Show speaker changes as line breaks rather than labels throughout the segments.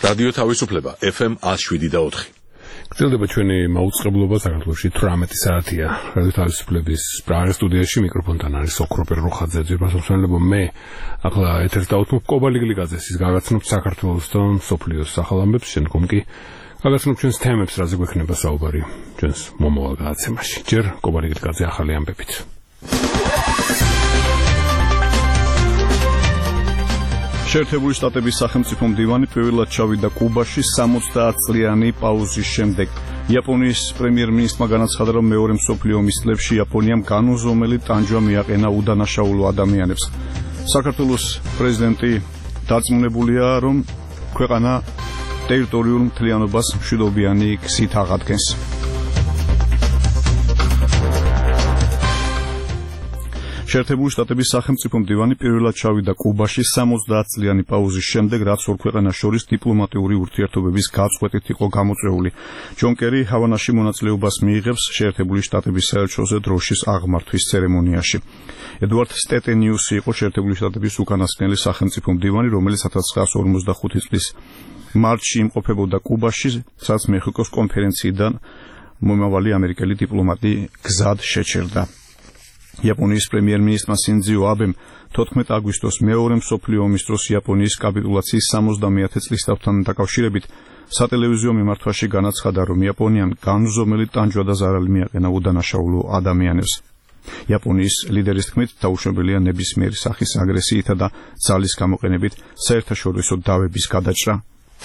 რადიო თავისუფლება FM 107.4.
გრძელდება ჩვენი მაუწყებლობა საქართველოში 18 საათია. რადიო თავისუფლების პრაღის სტუდიაში მიკროფონთან არის ოქროპერ როხაძე. ძირფასმხმელებო მე ახლა ეთერს დავუთმობ კობა ლიგლიგაძეს. ის გაგაცნობთ საქართველოს და მსოფლიოს ახალ ამბებს, შემდგომ კი გაგაცნობთ ჩვენს თემებს, რაზე გვექნება საუბარი ჩვენს მომავალ გადაცემაში. ჯერ კობა ლიგლიგაძე ახალი ამბებით.
შეერთებული შტატების სახელმწიფო მდივანი პირველად ჩავიდა კუბაში 60 წლიანი პაუზის შემდეგ. იაპონიის პრემიერ-მინისტრმა განაცხადა, რომ მეორე მსოფლიო ომის წლებში იაპონიამ განუზომელი ტანჯვა მიაყენა უდანაშაულო ადამიანებს. საქართველოს პრეზიდენტი დარწმუნებულია, რომ ქვეყანა ტერიტორიულ მთლიანობას მშვიდობიანი გზით აღადგენს. შეერთებული შტატების სახელმწიფო მდივანი პირველად ჩავიდა კუბაში 60 წლიანი პაუზის შემდეგ, რაც ორ ქვეყანას შორის დიპლომატიური ურთიერთობების გაწყვეტით იყო გამოწვეული. ჯონ კერი ჰავანაში მონაწილეობას მიიღებს შეერთებული შტატების საელჩოზე დროშის აღმართვის ცერემონიაში. ედუარდ სტეტენიუსი იყო შეერთებული შტატების უკანასკნელი სახელმწიფო მდივანი, რომელიც 1945 წლის მარტში იმყოფებოდა კუბაში, სადაც მეხიკოს კონფერენციიდან მომავალი ამერიკელი დიპლომატი გზად შეჩერდა. იაპონიის პრემიერ-მინისტრმა სინძიო აბემ 14 აგვისტოს მეორე მსოფლიო ომის დროს იაპონიის კაპიტულაციის 70-ე წლისთავთან დაკავშირებით სატელევიზიო მიმართვაში განაცხადა, რომ იაპონიამ განუზომელი ტანჯვა და ზარალი მიაყენა უდანაშაულო ადამიანებს. იაპონიის ლიდერის თქმით, დაუშვებელია ნებისმიერი სახის აგრესიითა და ძალის გამოყენებით საერთაშორისო დავების გადაჭრა.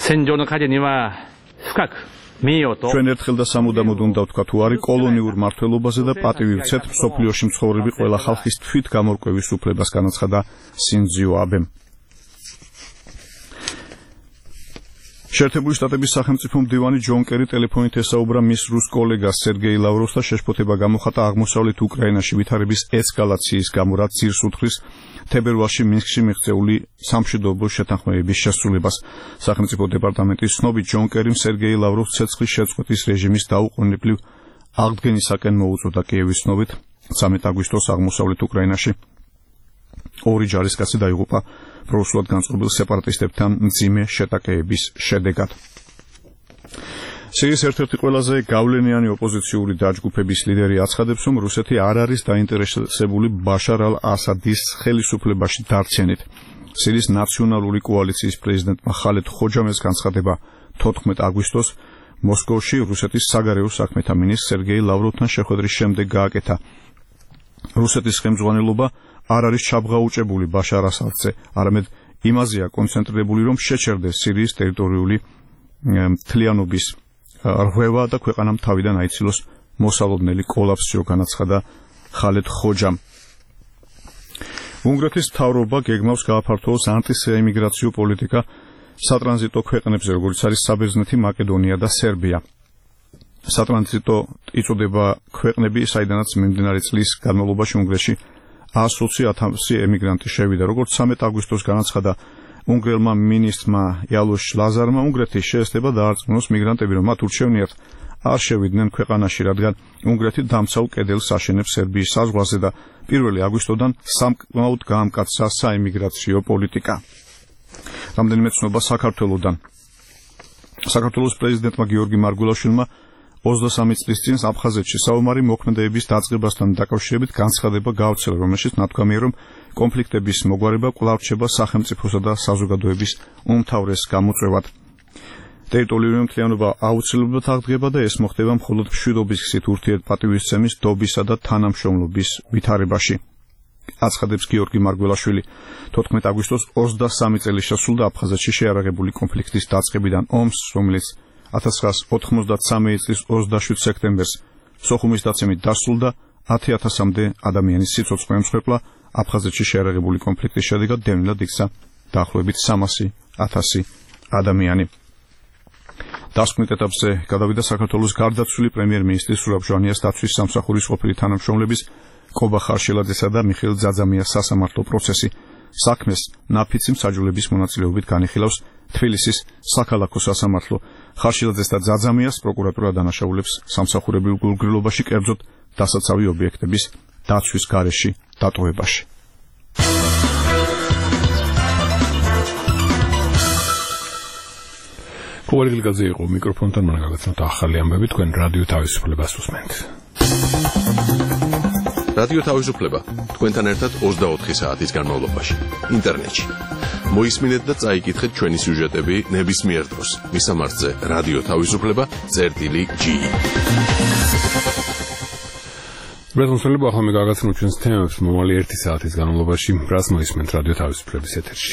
ჩვენ ერთხელ და სამუდამოდ უნდა ვთქვა, თუ არის კოლონიურ მმართველობაზე და პატივი ვცეთ მსოფლიოში მცხოვრები ყველა ხალხის თვით გამორკვევის უფლებას, განაცხადა სინძიო აბემ. შეერთებული შტატების სახელმწიფო მდივანი ჯონ კერი ტელეფონით ესაუბრა მის რუს კოლეგას სერგეი ლავროვს და შეშფოთება გამოხატა აღმოსავლეთ უკრაინაში ვითარების ესკალაციის გამო, რაც ძირს უთხრის თებერვალში მინსკში მიღწეული სამშვიდობო შეთანხმებების შესრულებას. სახელმწიფო დეპარტამენტის ცნობით, ჯონ კერიმ სერგეი ლავროვს ცეცხლის შეწყვეტის რეჟიმის დაუყოვნებლივ აღდგენისაკენ მოუწოდა. კიევის ცნობით 13 აგვისტოს აღმოსავლეთ უკრაინაში ორი ჯარისკაცი დაიღუპა პრორუსულად განწყობილ სეპარატისტებთან მძიმე შეტაკეების შედეგად. სირიის ერთ-ერთი ყველაზე გავლენიანი ოპოზიციური დაჯგუფების ლიდერი აცხადებს, რომ რუსეთი არ არის დაინტერესებული ბაშარ ალ-ასადის ხელისუფლებაში დარჩენით. სირიის ნაციონალური კოალიციის პრეზიდენტმა ხალედ ხოჯამეს განცხადება 14 აგვისტოს მოსკოვში რუსეთის საგარეო საქმეთა მინისტრ სერგეი ლავროვთან შეხვედრის შემდეგ გააკეთა. რუსეთის ხელმძღვანელობა არ არის ჩაბღაუჭებული ბაშარ ასადზე, არამედ იმაზეა კონცენტრირებული, რომ შეჩერდეს სირიის ტერიტორიული მთლიანობის რღვევა და ქვეყანამ თავიდან აიცილოს მოსალოდნელი კოლაფსიო, განაცხადა ხალედ ხოჯამ. უნგრეთის მთავრობა გეგმავს გააფართოვოს ანტისეიმიგრაციო პოლიტიკა სატრანზიტო ქვეყნებზე, როგორც არის საბერძნეთი, მაკედონია და სერბია. სატრანზიტო იწოდება ქვეყნები, საიდანაც მიმდინარე წლის განმავლობაში უნგრეთში 120,000 ემიგრანტი შევიდა. როგორც 13 აგვისტოს განაცხადა უნგრელმა მინისტრმა იალოშ ლაზარმა, უნგრეთი შეეცდება დაარწმუნოს მიგრანტები, რომ მათ ურჩევნიათ არ შევიდნენ ქვეყანაში, რადგან უნგრეთი დამცავ კედელს აშენებს სერბიის საზღვარზე და 1 აგვისტოდან სამკმაოდ გაამკაცრა საიმიგრაციო პოლიტიკა. რამდენიმე ცნობა საქართველოდან. საქართველოს პრეზიდენტმა გიორგი მარგველაშვილმა 23 წლის წინ აფხაზეთში საომარი მოქმედებების დაწყებასთან დაკავშირებით განცხადება გაავრცელა, რომელშიც ნათქვამია, რომ კონფლიქტების მოგვარება კვლავ რჩება სახელმწიფოსა და საზოგადოების უმთავრეს გამოწვევად. ტერიტორიული მთლიანობა აუცილებლად აღდგება და ეს მოხდება მხოლოდ მშვიდობის გზით ურთიერთპატივისცემის, დობისა და თანამშრომლობის ვითარებაში. აცხადებს გიორგი მარგველაშვილი. 14 აგვისტოს 23 წელი შესრულდა აფხაზეთში შეარაღებული კონფლიქტის დაწყებიდან ომს, რომელიც 1993 წლის 27 სექტემბერს სოხუმის დაცემით დასრულდა. 10,000-მდე ადამიანის სიცოცხლე ემსხვერპლა. აფხაზეთში შეარაღებული კონფლიქტის შედეგად დევნილად იქცა დაახლოებით 300,000 ადამიანი. დასკვნით ეტაპზე გადავიდა საქართველოს გარდაცვლილი პრემიერ-მინისტრის სურაბ ჟვანიას დაცვის სამსახურის ყოფილი თანამშრომლების კობა ხარშილაძესა და მიხეილ ძაძამიას სასამართლო პროცესი. საქმეს ნაფიცი მსაჯულების მონაწილეობით განიხილავს თბილისის საქალაქო სასამართლო. ხარშილაძეს და ძაძამიას პროკურატურა დანაშაულებს სამსახურებრივ გულგრილობაში, კერძოდ დასაცავი ობიექტების დაცვის გარეშე დატოვებაში.
ყოველგილგაზე იყო მიკროფონთან მან გაგაცნოთ ახალი ამბები თქვენ რადიო თავისუფლებას უსმენთ.
რადიო თავისუფლება თქვენთან ერთად 24 საათის განმავლობაში ინტერნეტში. მოისმინეთ და წაიკითხეთ ჩვენი სიუჟეტები ნებისმიერ დროს. მისამართზე რადიო თავისუფლება.ge.
რეზონსელება ახლა მე გაგაცნოთ ჩვენს თემებს მომავალი 1 საათის განმავლობაში, რას მოისმენთ რადიო თავისუფლების ეთერში.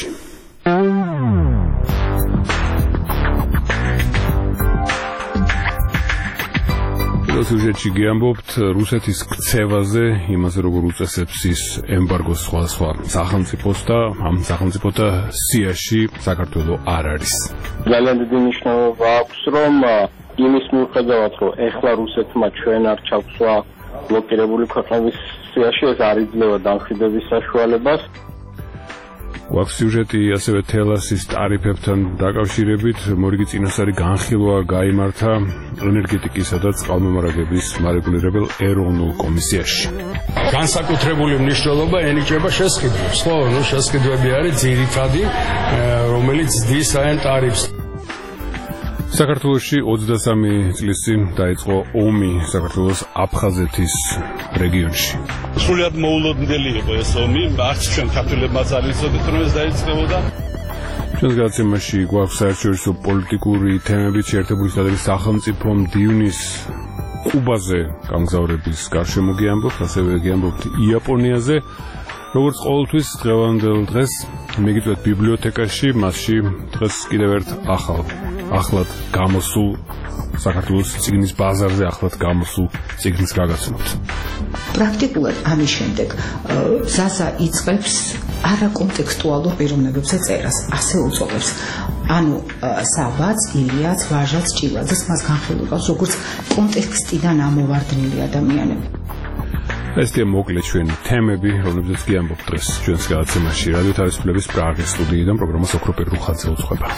სიუჟეტში გიამბობთ რუსეთის ქცევაზე, იმაზე როგორ უწესებს ის ემბარგოს სხვა სახელმწიფოს და ამ სახელმწიფოთა სიაში საქართველოს არ არის.
ძალიან დიდი მნიშვნელობა აქვს, რომ იმის მიუხედავად, რომ ეხლა რუსეთმა ჩვენ არ ჩავსვა ბლოკირებული ქვეყნების სიაში, ეს არ იძლევა დამშვიდების საშუალებას.
გვაქვს სიუჟეტი ასევე თელასის ტარიფებთან დაკავშირებით, მორიგი წინასწარი განხილვა გაიმართა ენერგეტიკისა და წყალმომარაგების მარეგულირებელ ეროვნულ კომისიაში.
განსაკუთრებული მნიშვნელობა ენიჭება შესყიდვებს. ხო, შესყიდვები არის ძირითადი, რომელიც ძდის აი ტარიფს.
საქართველოში 23 წლის წინ დაიწყო ომი საქართველოს აფხაზეთის რეგიონში.
სრულიად მოულოდნელი იყო ეს ომი, არც ჩვენ ქართველებმაც არ იცოდით რომ ეს დაიწყებოდა.
ჩვენს გადაცემაში გვაქვს საერთაშორისო პოლიტიკური თემები, შეერთებული შტატების სახელმწიფო მდივნის კუბაზე გამგზავრების გარშემო გიამბობთ, ასევე გიამბობთ იაპონიაზე. როგორც ყოველთვის დღევანდელ დღეს მიგიწვევთ ბიბლიოთეკაში, მასში დღეს კიდევ ერთ ახლად გამოსულ საქართველოს წიგნის ბაზარზე ახლად გამოსულ წიგნს გაგაცნობთ.
პრაქტიკულად ამის შემდეგ ზაზა იწყებს არაკონტექსტუალურ პიროვნებებზე წერას, ასე უწოდებს. ანუ საბაც, ილიაც, ვაჟაც, ჭილაძეს მას განხილავს როგორც კონტექსტიდან ამოვარდნილი ადამიანები.
ესეა მოკლედ ჩვენი თემები, რომლებზეც გიამბობთ დღეს ჩვენს გადაცემაში. რადიო თავისუფლების პრაღის სტუდიიდან პროგრამას ოქროპერ რუხაძე უძღვება.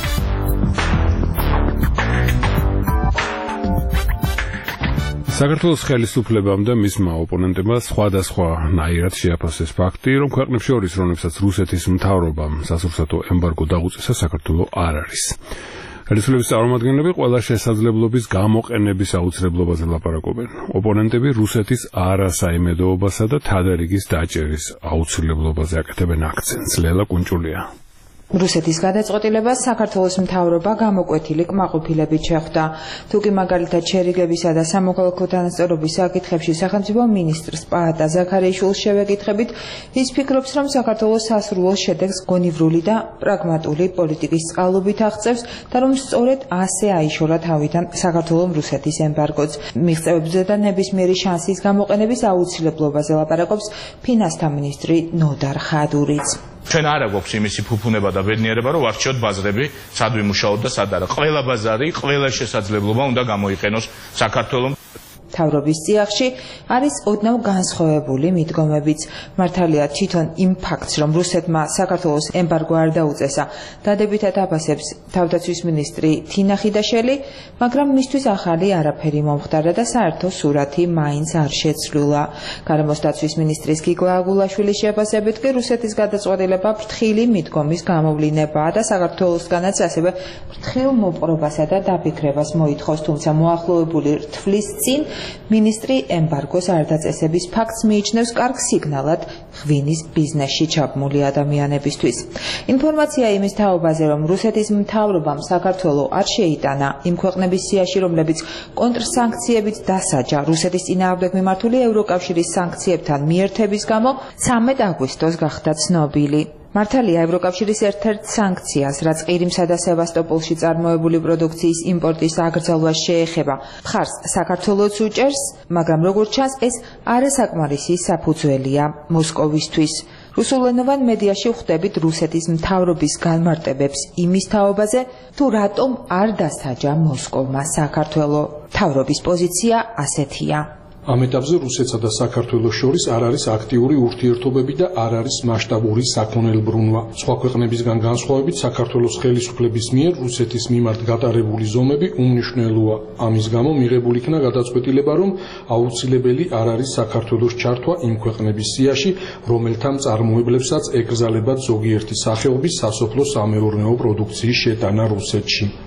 საქართველოს ხელისუფლებამ და მისმა ოპონენტებმა სხვადასხვანაირად შეაფასეს ფაქტი, რომ ქვეყნებს შორის, რომლებსაც რუსეთის მთავრობამ სასურსათო ემბარგო დაღუწესა, საქართველოს არ არის. ხელისუფლების წარმომადგენლები ყველა შესაძლებლობის გამოყენების აუცილებლობაზე ლაპარაკობენ. ოპონენტები რუსეთის არასაიმედოობასა და თადარიგის დაჭერის აუცილებლობაზე აკეთებენ აქცენტს. ლელა კუნჭულია.
რუსეთის გადაწყვეტილებას საქართველოს მთავრობა გამოკვეთილი კმაყოფილებით შეხვდა. თუკი მაგალითად შერიგებისა და სამოქალაქო თანასწორობის საკითხებში სახელმწიფო მინისტრს პაატა ზაქარიაშვილს შევეკითხებით, ის ფიქრობს, რომ საქართველოს სასურველ შედეგს გონივრული და პრაგმატული პოლიტიკის წყალობით აღწევს და რომ სწორედ ასე აიშორა თავიდან საქართველოს რუსეთის ემბარგოც. მიღწევებზე და ნებისმიერი შანსის გამოყენების აუცილებლობაზე ლაპარაკობს ფინანსთა მინისტრი ნოდარ ხადურიც.
ჩვენ არა გვაქვს იმისი ფუფუნება და ბედნიერება, რომ ვარჩიოთ ბაზრები, სად ვიმუშაოთ და სად არა. ყველა ბაზარი, ყველა შესაძლებლობა უნდა გამოიყენოს საქართველოს.
მთავრობის წიაღში არის ოდნავ განსხვავებული მიდგომებიც. მართალია თვითონ იმ ფაქტს, რომ რუსეთმა საქართველოს ემბარგო არ დაუწესა, დადებითად აფასებს თავდაცვის მინისტრი თინა ხიდაშელი, მაგრამ მისთვის ახალი არაფერი მომხდარა და საერთო სურათი მაინც არ შეცვლილა. გარემოს დაცვის მინისტრის გიგო აგულაშვილის შეფასებით კი რუსეთის გადაწყვეტილება ფრთხილი მიდგომის გამოვლინებაა და საქართველოსგანაც ასევე ფრთხილ მოპყრობასა და დაფიქრებას მოითხოვს, თუმცა მოახლოებული რთვლის წინ მინისტრი ემბარგოს არ დაწესების ფაქტს მიიჩნევს კარგ სიგნალად ღვინის ბიზნესში ჩაბმული ადამიანებისთვის. ინფორმაცია იმის თაობაზე, რომ რუსეთის მთავრობამ საქართველოს არ შეიტანა იმ ქვეყნების სიაში, რომლებიც კონტრსანქციებით დასაჯა რუსეთის წინააღმდეგ მიმართული ევროკავშირის სანქციებთან მიერთების გამო 13 აგვისტოს გახდა ცნობილი. მართალია ევროკავშირის ერთ-ერთ სანქციას, რაც ყირიმსა და სევასტოპოლში წარმოებული პროდუქციის იმპორტის აკრძალვას შეეხება, მხარს საქართველოს უჭერს, მაგრამ როგორც ჩანს, ეს არასაკმარისი საფუძველია მოსკოვისთვის. რუსულენოვან მედიაში ვხვდებით რუსეთის მთავრობის განმარტებებს იმის თაობაზე, თუ რატომ არ დასაჯა მოსკოვმა საქართველოს. მთავრობის პოზიცია ასეთია.
ამ ეტაპზე რუსეთსა და საქართველოს შორის არ არის აქტიური ურთიერთობები და არ არის მასშტაბური საქონელბრუნვა. სხვა ქვეყნებისგან განსხვავებით, საქართველოს ხელისუფლების მიერ რუსეთის მიმართ გატარებული ზომები უმნიშვნელოა. ამის გამო მიღებული იქნა გადაწყვეტილება, რომ აუცილებელი არ არის საქართველოს ჩართვა იმ ქვეყნების სიაში, რომელთა მწარმოებლებსაც ეკრძალებათ ზოგიერთი სახეობის სასოფლო-სამეურნეო პროდუქციის შეტანა რუსეთში.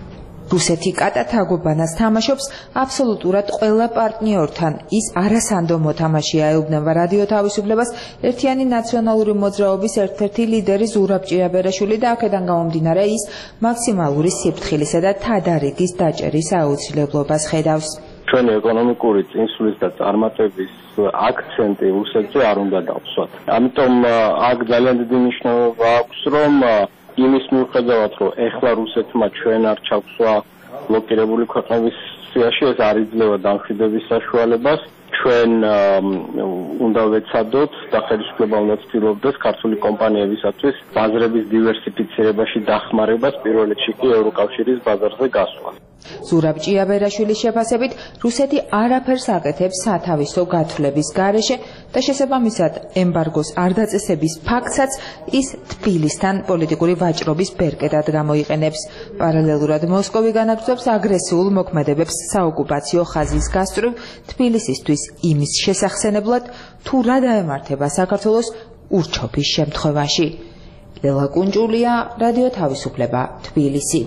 რუსეთი კატათაგობანას თამაშობს აბსოლუტურად ყველა პარტნიორთან. ის არასანდო მოთამაშეა, ეუბნება რადიო თავისუფლებას ერთიანი ნაციონალური მოძრაობის ერთ-ერთი ლიდერი ზურაბ ჭიაბერაშვილი და აქედან გამომდინარე ის მაქსიმალური სიფრთხილისა და თადარიგის დაჭერის აუცილებლობას ხედავს.
ჩვენი ეკონომიკური წინსვლის და წარმატების აქცენტი რუსეთზე არ უნდა დავსვათ. ამიტომ აქ ძალიან დიდი მნიშვნელობა აქვს, რომ იმის მიუხედავად, რომ ეხლა რუსეთმა ჩვენ არ ჩაგვსვა ბლოკირებული ქვეყნების სიაში, ეს არ იძლევა დამშვიდების საშუალებას. ჩვენ უნდა ვეცადოთ და ხელისუფლება უნდა ცდილობდეს ქართული კომპანიებისათვის ბაზრების დივერსიფიცირებაში დახმარებას, პირველ რიგში კი ევროკავშირის ბაზარზე გასვლა.
ზურაბ ჭიაბერაშვილის შეფასებით, რუსეთი არაფერს აკეთებს სათავისო გათვლების გარეშე და შესაბამისად ემბარგოს არ დაწესების ფაქტსაც ის თბილისთან პოლიტიკური ვაჭრობის ბერკეტად გამოიყენებს. პარალელურად მოსკოვი განაგრძობს აგრესიულ მოქმედებებს საოკუპაციო ხაზის გასწვრივ თბილისისთვის იმის შესახსენებლად, თუ რა დაემართება საქართველოს ურჩოფის შემთხვევაში. ლელა კუნჭულია, რადიო თავისუფლება, თბილისი.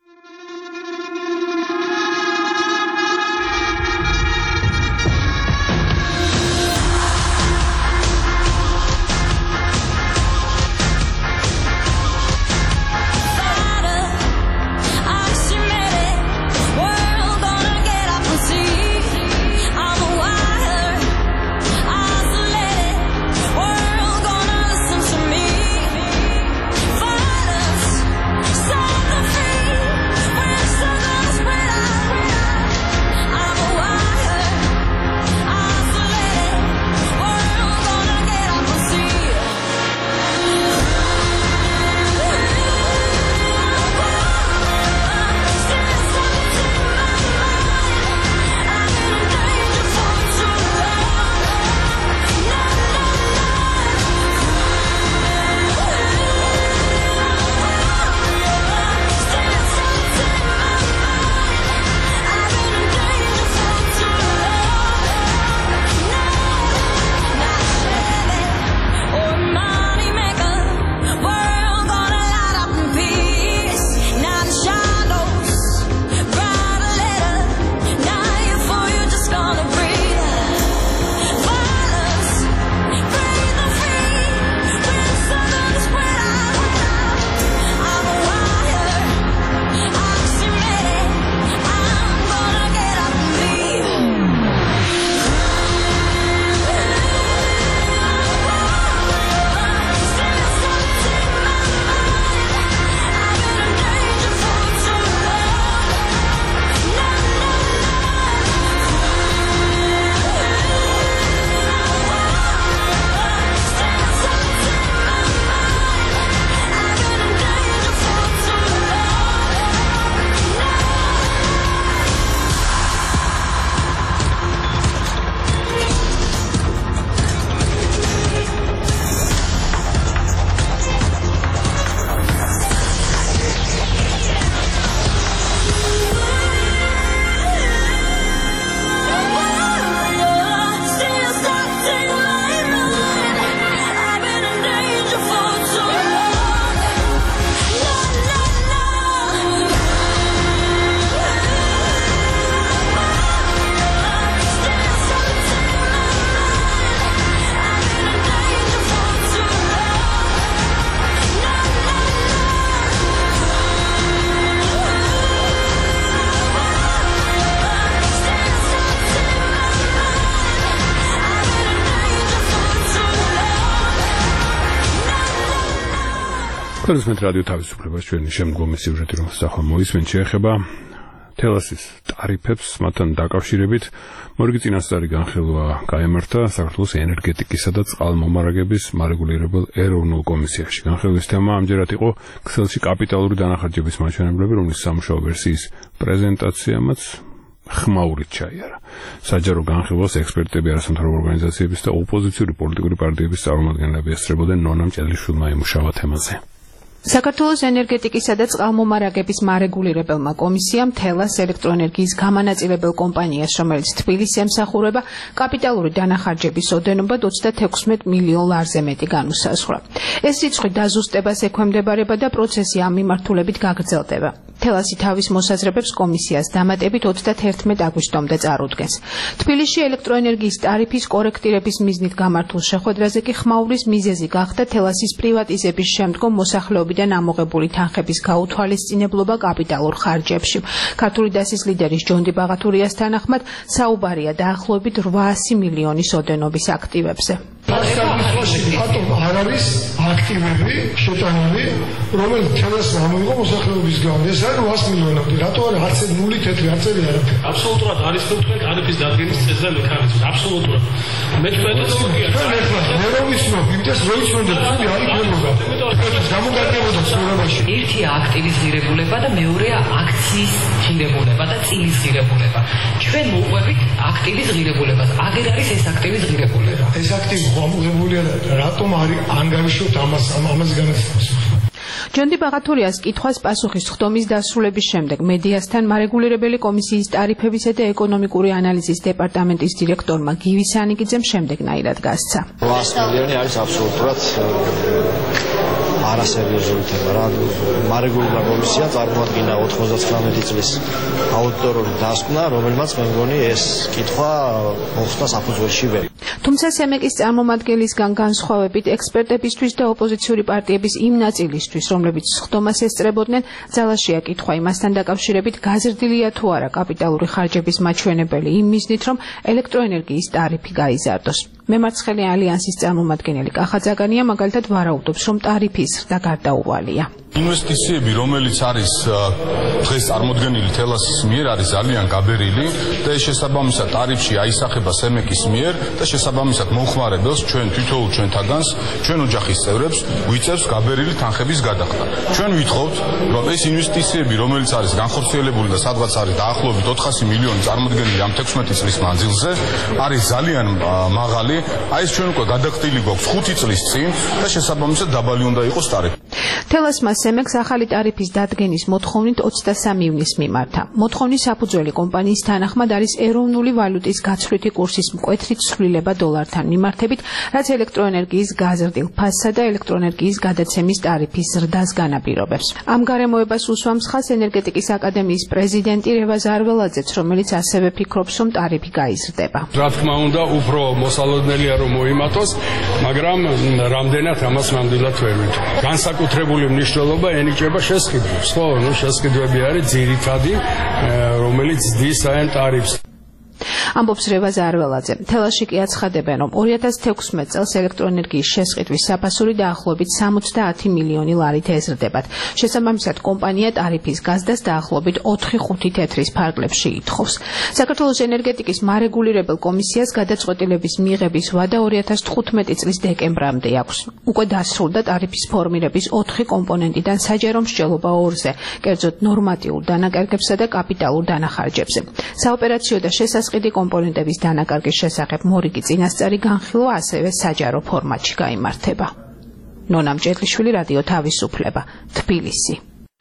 ხალხის რადიო თავისუფლებას ჩვენი შემდგომი სიუჟეტი რომ სახა მოისმენთ შეეხება თელასის ტარიფებს მათთან დაკავშირებით მორიგი წინასწარი განხილვა გაემართა საქართველოს ენერგეტიკისა და წყალმომარაგების მარეგულირებელ ეროვნულ კომისიაში. განხილვის თემა ამჯერად იყო ქსელში კაპიტალური დანახარჯების მაჩვენებლები, რომლის სამუშაო ვერსიის პრეზენტაციამაც ხმაურით ჩაიარა. საჯარო განხილვას ექსპერტები, არასამთავრობო ორგანიზაციების და ოპოზიციური პოლიტიკური პარტიების წარმომადგენლები ესწრებოდნენ ნონა მჭედლიშვილმა იმუშავა თემაზე.
საქართველოს ენერგეტიკისა და წყალმომარაგების მარეგულირებელმა კომისიამ თელას ელექტროენერგიის გამანაწილებელ კომპანიას, რომელიც თბილისს ემსახურება, კაპიტალური დანახარჯების ოდენობა 36 მილიონ ლარზე მეტი განუსაზღვრა. ეს რიცხვი დაზუსტებას ექვემდებარება და პროცესი ამ მიმართულებით გაგრძელდება. თელასი თავის მოსაზრებებს კომისიას დამატებით 31 აგვისტომდე წარუდგენს. თბილისში ელექტროენერგიის ტარიფის კორექტირების მიზნით გამართულ შეხვედრაზე კი ხმაურის მიზეზი გახდა თელასის პრივატიზების შემდგომ მოსახლეობიდან ამოღებული თანხების გაუთვალისწინებლობა კაპიტალურ ხარჯებში. ქართული დასის ლიდერის ჯონდი ბაღათურიას თანახმად საუბარია დაახლოებით 800 მილიონის ოდენობის აქტივებზე.
რატომ არ არის აქტივები შეტანილი, რომელიც თელასს ამოიღო მოსახლეობისგან? ეს არის 800 მილიონი. რატო არა არც ნული თეთრი არცერი არაფერი?
აბსოლუტურად არის თქვენ ტარიფის დადგენის წესზე მექანიზმი. აბსოლუტურად. მე მეტოდოლოგია.
მე ვიცნობ, იმდენს რო იცნობდეთ, თუ არის ფერმობა. გამოგარდებოდა ცხოვრებაში.
ერთია აქტივის ღირებულება და მეორეა აქციის ღირებულება და წილის ღირებულება. ჩვენ მოყვებით აქტივის ღირებულებას. აგერ არის ეს აქტივის ღირებულება.
ეს აქტივი ამოღებულია და რატომ არის ანგარიშოთ ამას განაცხადოს?
ჯონდი ბაღათურიას კითხვას პასუხის ხდომის დასრულების შემდეგ მედიასთან მარეგულირებელი კომისიის ტარიფებისა და ეკონომიკური ანალიზის დეპარტამენტის დირექტორმა გივი სანიკიძემ შემდეგნაირად გასცა.
800 მილიონი არის აბსოლუტურად არასერიოზული თემა რა. მარეგულირებული კომისია წარმოადგენდა 99 წლის აუდიტორული დასკვნა, რომელმაც მე მგონი ეს კითხვა მოხდა საფუძველში ვერ.
თუმცა სემეკის წარმომადგენლისგან განსხვავებით ექსპერტებისთვის და ოპოზიციური პარტიების იმ ნაწილისთვის, რომლებიც ხდომას ესწრებოდნენ, ძალაშია კითხვა იმასთან დაკავშირებით გაზრდილია თუ არა კაპიტალური ხარჯების მაჩვენებელი იმ მიზნით, რომ ელექტროენერგიის ტარიფი გაიზარდოს. მემარცხენე ალიანსის წარმომადგენელი კახა ძაგანია მაგალითად ვარაუდობს, რომ ტარიფის ზრდა გარდაუვალია.
ინვესტიციები, რომელიც არის დღეს წარმოდგენილი თელასის მიერ, არის ძალიან გაბერილი და ეს შესაბამისად ტარიფში აისახება სემეკის მიერ და შესაბამისად მომხმარებელს ჩვენ თითოეულ ჩვენთაგანს, ჩვენ ოჯახის წევრებს ვიწევს გაბერილი თანხების გადახდა. ჩვენ ვითხოვთ, რომ ეს ინვესტიციები, რომელიც არის განხორციელებული და სადღაც არის დაახლოებით 400 მილიონი წარმოდგენილი ამ 16 წლის მანძილზე, არის ძალიან მაღალი. აი ეს ჩვენ უკვე გადახდილი გვაქვს 5 წლის წინ და შესაბამისად დაბალი უნდა იყოს ტარიფი.
თელასმა სემეკს ახალი ტარიფის დადგენის მოთხოვნით 23 ივნისს მიმართა. მოთხოვნის საფუძველი კომპანიის თანახმად არის ეროვნული ვალუტის გაცვლითი კურსის მკვეთრი ცვლილება დოლართან მიმართებით, რაც ელექტროენერგიის გაზრდილ ფასსა და ელექტროენერგიის გადაცემის ტარიფის ზრდას განაპირობებს. ამ გარემოებას უსვამს ხაზს ენერგეტიკის აკადემიის პრეზიდენტი რევაზ ზარველაძეც, რომელიც ასევე ფიქრობს, რომ ტარიფი გაიზრდება.
რა თქმა უნდა, უფრო მოსალოდნელია რომ მოიმატოს, მაგრამ რამდენად ამას ნამდვილად ვერ ვიტყვი. განსაკუთრებული მნიშვნელობა ენიჭება შესყიდვებს. ხო, შესყიდვები არის ძირითადი, რომელიც ზრდის აი ტარიფს.
ამბობს რევაზ ზარველაძე. თელასში კი აცხადებენ, რომ 2016 წელს ელექტროენერგიის შესყიდვის საფასური დაახლოებით 70 მილიონი ლარით ეზრდებათ. შესაბამისად, კომპანია ტარიფის გაზრდას დაახლოებით 4-5 თეთრის ფარგლებში ითხოვს. საქართველოს ენერგეტიკის მარეგულირებელ კომისიას გადაწყვეტილების მიღების ვადა 2015 წლის დეკემბრამდე აქვს. უკვე დასრულდა ტარიფის ფორმირების 4 კომპონენტიდან საჯარო მსჯელობა 2-ზე, კერძოდ ნორმატიულ დანაკარგებსა და კაპიტალურ დანახარჯებზე. საოპერაციო და შესასყიდი კომპონენტების დანაკარგის შესახებ მორიგი წინასწარი განხილვა ასევე საჯარო ფორმატში გაიმართება. ნონა მჭედლიშვილი, რადიო თავისუფლება, თბილისი.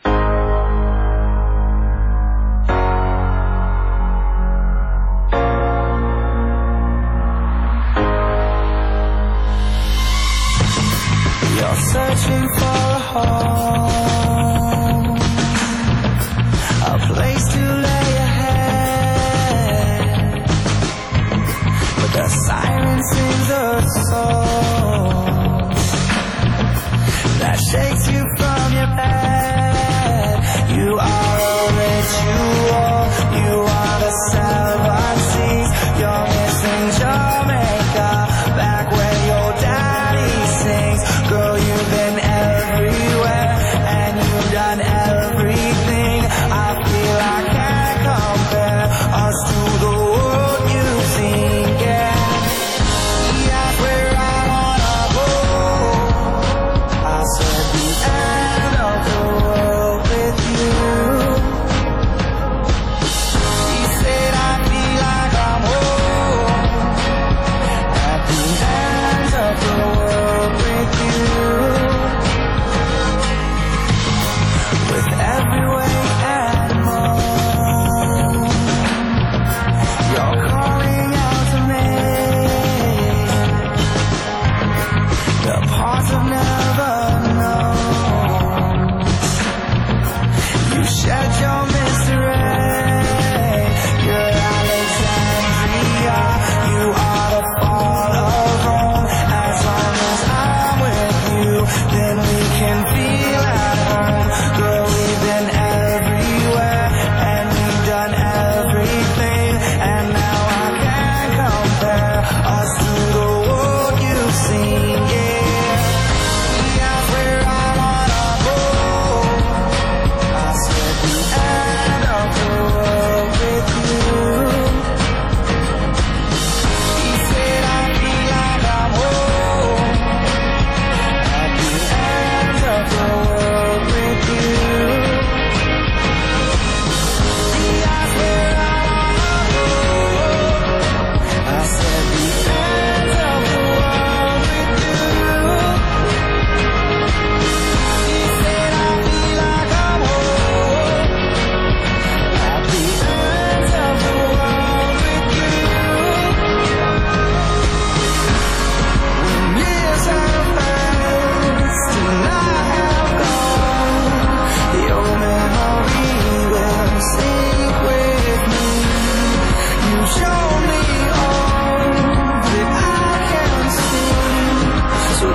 Shakes you from your bed. You are all that you are. You are the 7 seas. You're missing Jamaica. Back when your daddy sings. Girl, you've been everywhere. And you've done everything. I feel I can't compare us to the world you've seen. Yeah, I swear I don't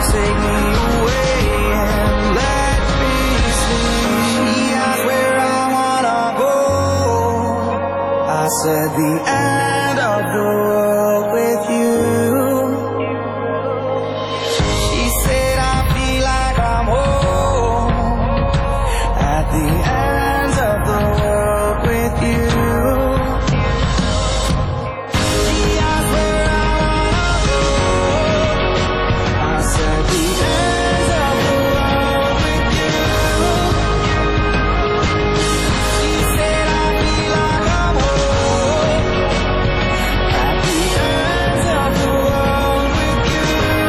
take me away and let me sleep. She asked where I wanna go. I said the end of the world with you. She said I feel like I'm home at the end of the world with you. She asked where I wanna go. I said the end of the world with you. She said I feel like I'm home at the end of the world with you.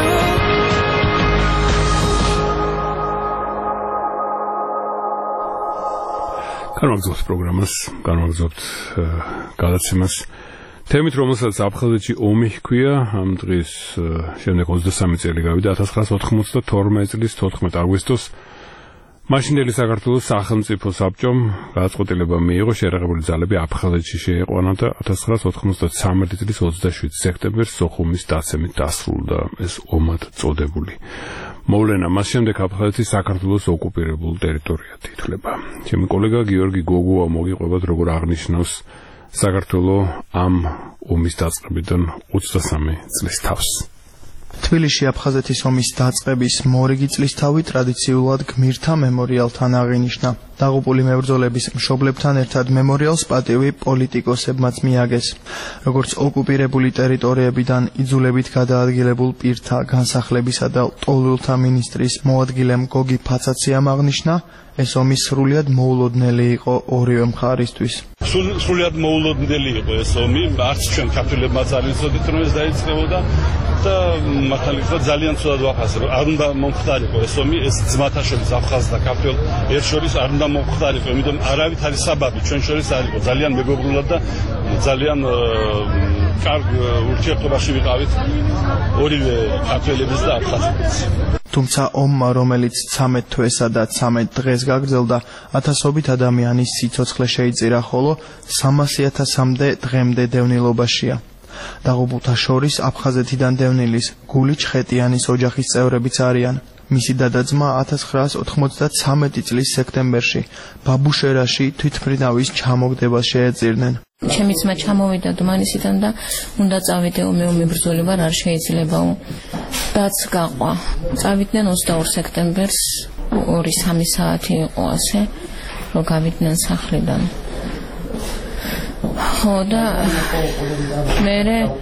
განვაგრძობთ პროგრამას, განვაგრძობთ გადაცემას. თემით, რომელსაც აფხაზეთში ომი ჰქვია, ამ დღის შემდეგ 23 წელი გავიდა 1992 წლის 14 აგვისტოს. მაშინდელი საქართველოს სახელმწიფო საბჭომ გადაწყვეტილება მიიღო შეერაღებული ძალები აფხაზეთში შეეყვანა და 1993 წლის 27 სექტემბერს სოხუმის დაცემით დასრულდა ეს ომად წოდებული მოვლენა. მას შემდეგ აფხაზეთი საქართველოს ოკუპირებულ ტერიტორიად ითვლება. ჩემი კოლეგა გიორგი გოგუა მოგიყვებათ, როგორ აღნიშნავს საქართველოს ამ ომის დაწყებიდან 23 წლის თავს.
თბილისში აფხაზეთის ომის დაწყების მორიგი წლისთავი ტრადიციულად გმირთა მემორიალთან აღინიშნა. დაღუპული მებრძოლების მშობლებთან ერთად მემორიალს პატივი პოლიტიკოსებმაც მიაგეს. როგორც ოკუპირებული ტერიტორიებიდან იძულებით გადაადგილებულ პირთა განსახლებისა და ლტოლვილთა მინისტრის მოადგილემ გოგი ფაცაციამ აღნიშნა, ეს ომი სრულიად მოულოდნელი იყო ორივე მხარისთვის.
სრულიად მოულოდნელი იყო ეს ომი, არც ჩვენ ქართველებმა ძალიან ვცოდით, რომ ეს დაიწყებოდა და მაგალითად ძალიან ცუდად ვაფასებ. არ უნდა მომხდარიყო ეს ომი, ეს ძმათა შორის აფხაზ და ქართველ ერთ შორის არ უნდა მომხდარიყო, იმიტომ არავით არის საბაბი ჩვენ შორის არ იყო. ძალიან მეგობრულად და ძალიან კარგ ურთიერთობაში ვიყავით ორივე ქართველების და აფხაზების.
თუმცა ომმა, რომელიც 13 თვესა და 13 დღეს გაგრძელდა, ათასობით ადამიანის სიცოცხლე შეიწირა, ხოლო 300.000-მდე დღემდე დევნილობაშია. დაღუპულთა შორის აფხაზეთიდან დევნილის გული ჩხეტიანის ოჯახის წევრებიც არიან. მისი დადაძმა 1993 წლის სექტემბერში ბაბუშერაში თვითმფრინავის ჩამოგდებას შეეწირნენ.
ჩემი ძმა ჩამოვიდა დმანისიდან და უნდა წავიდე ომი ბრძოლი ვარ, არ შეიძლება. რაც გაყვა. წავიდნენ 22 სექტემბერს 2-3 საათი იყო ასე, რომ გავიდნენ სახლიდან. ხო და მე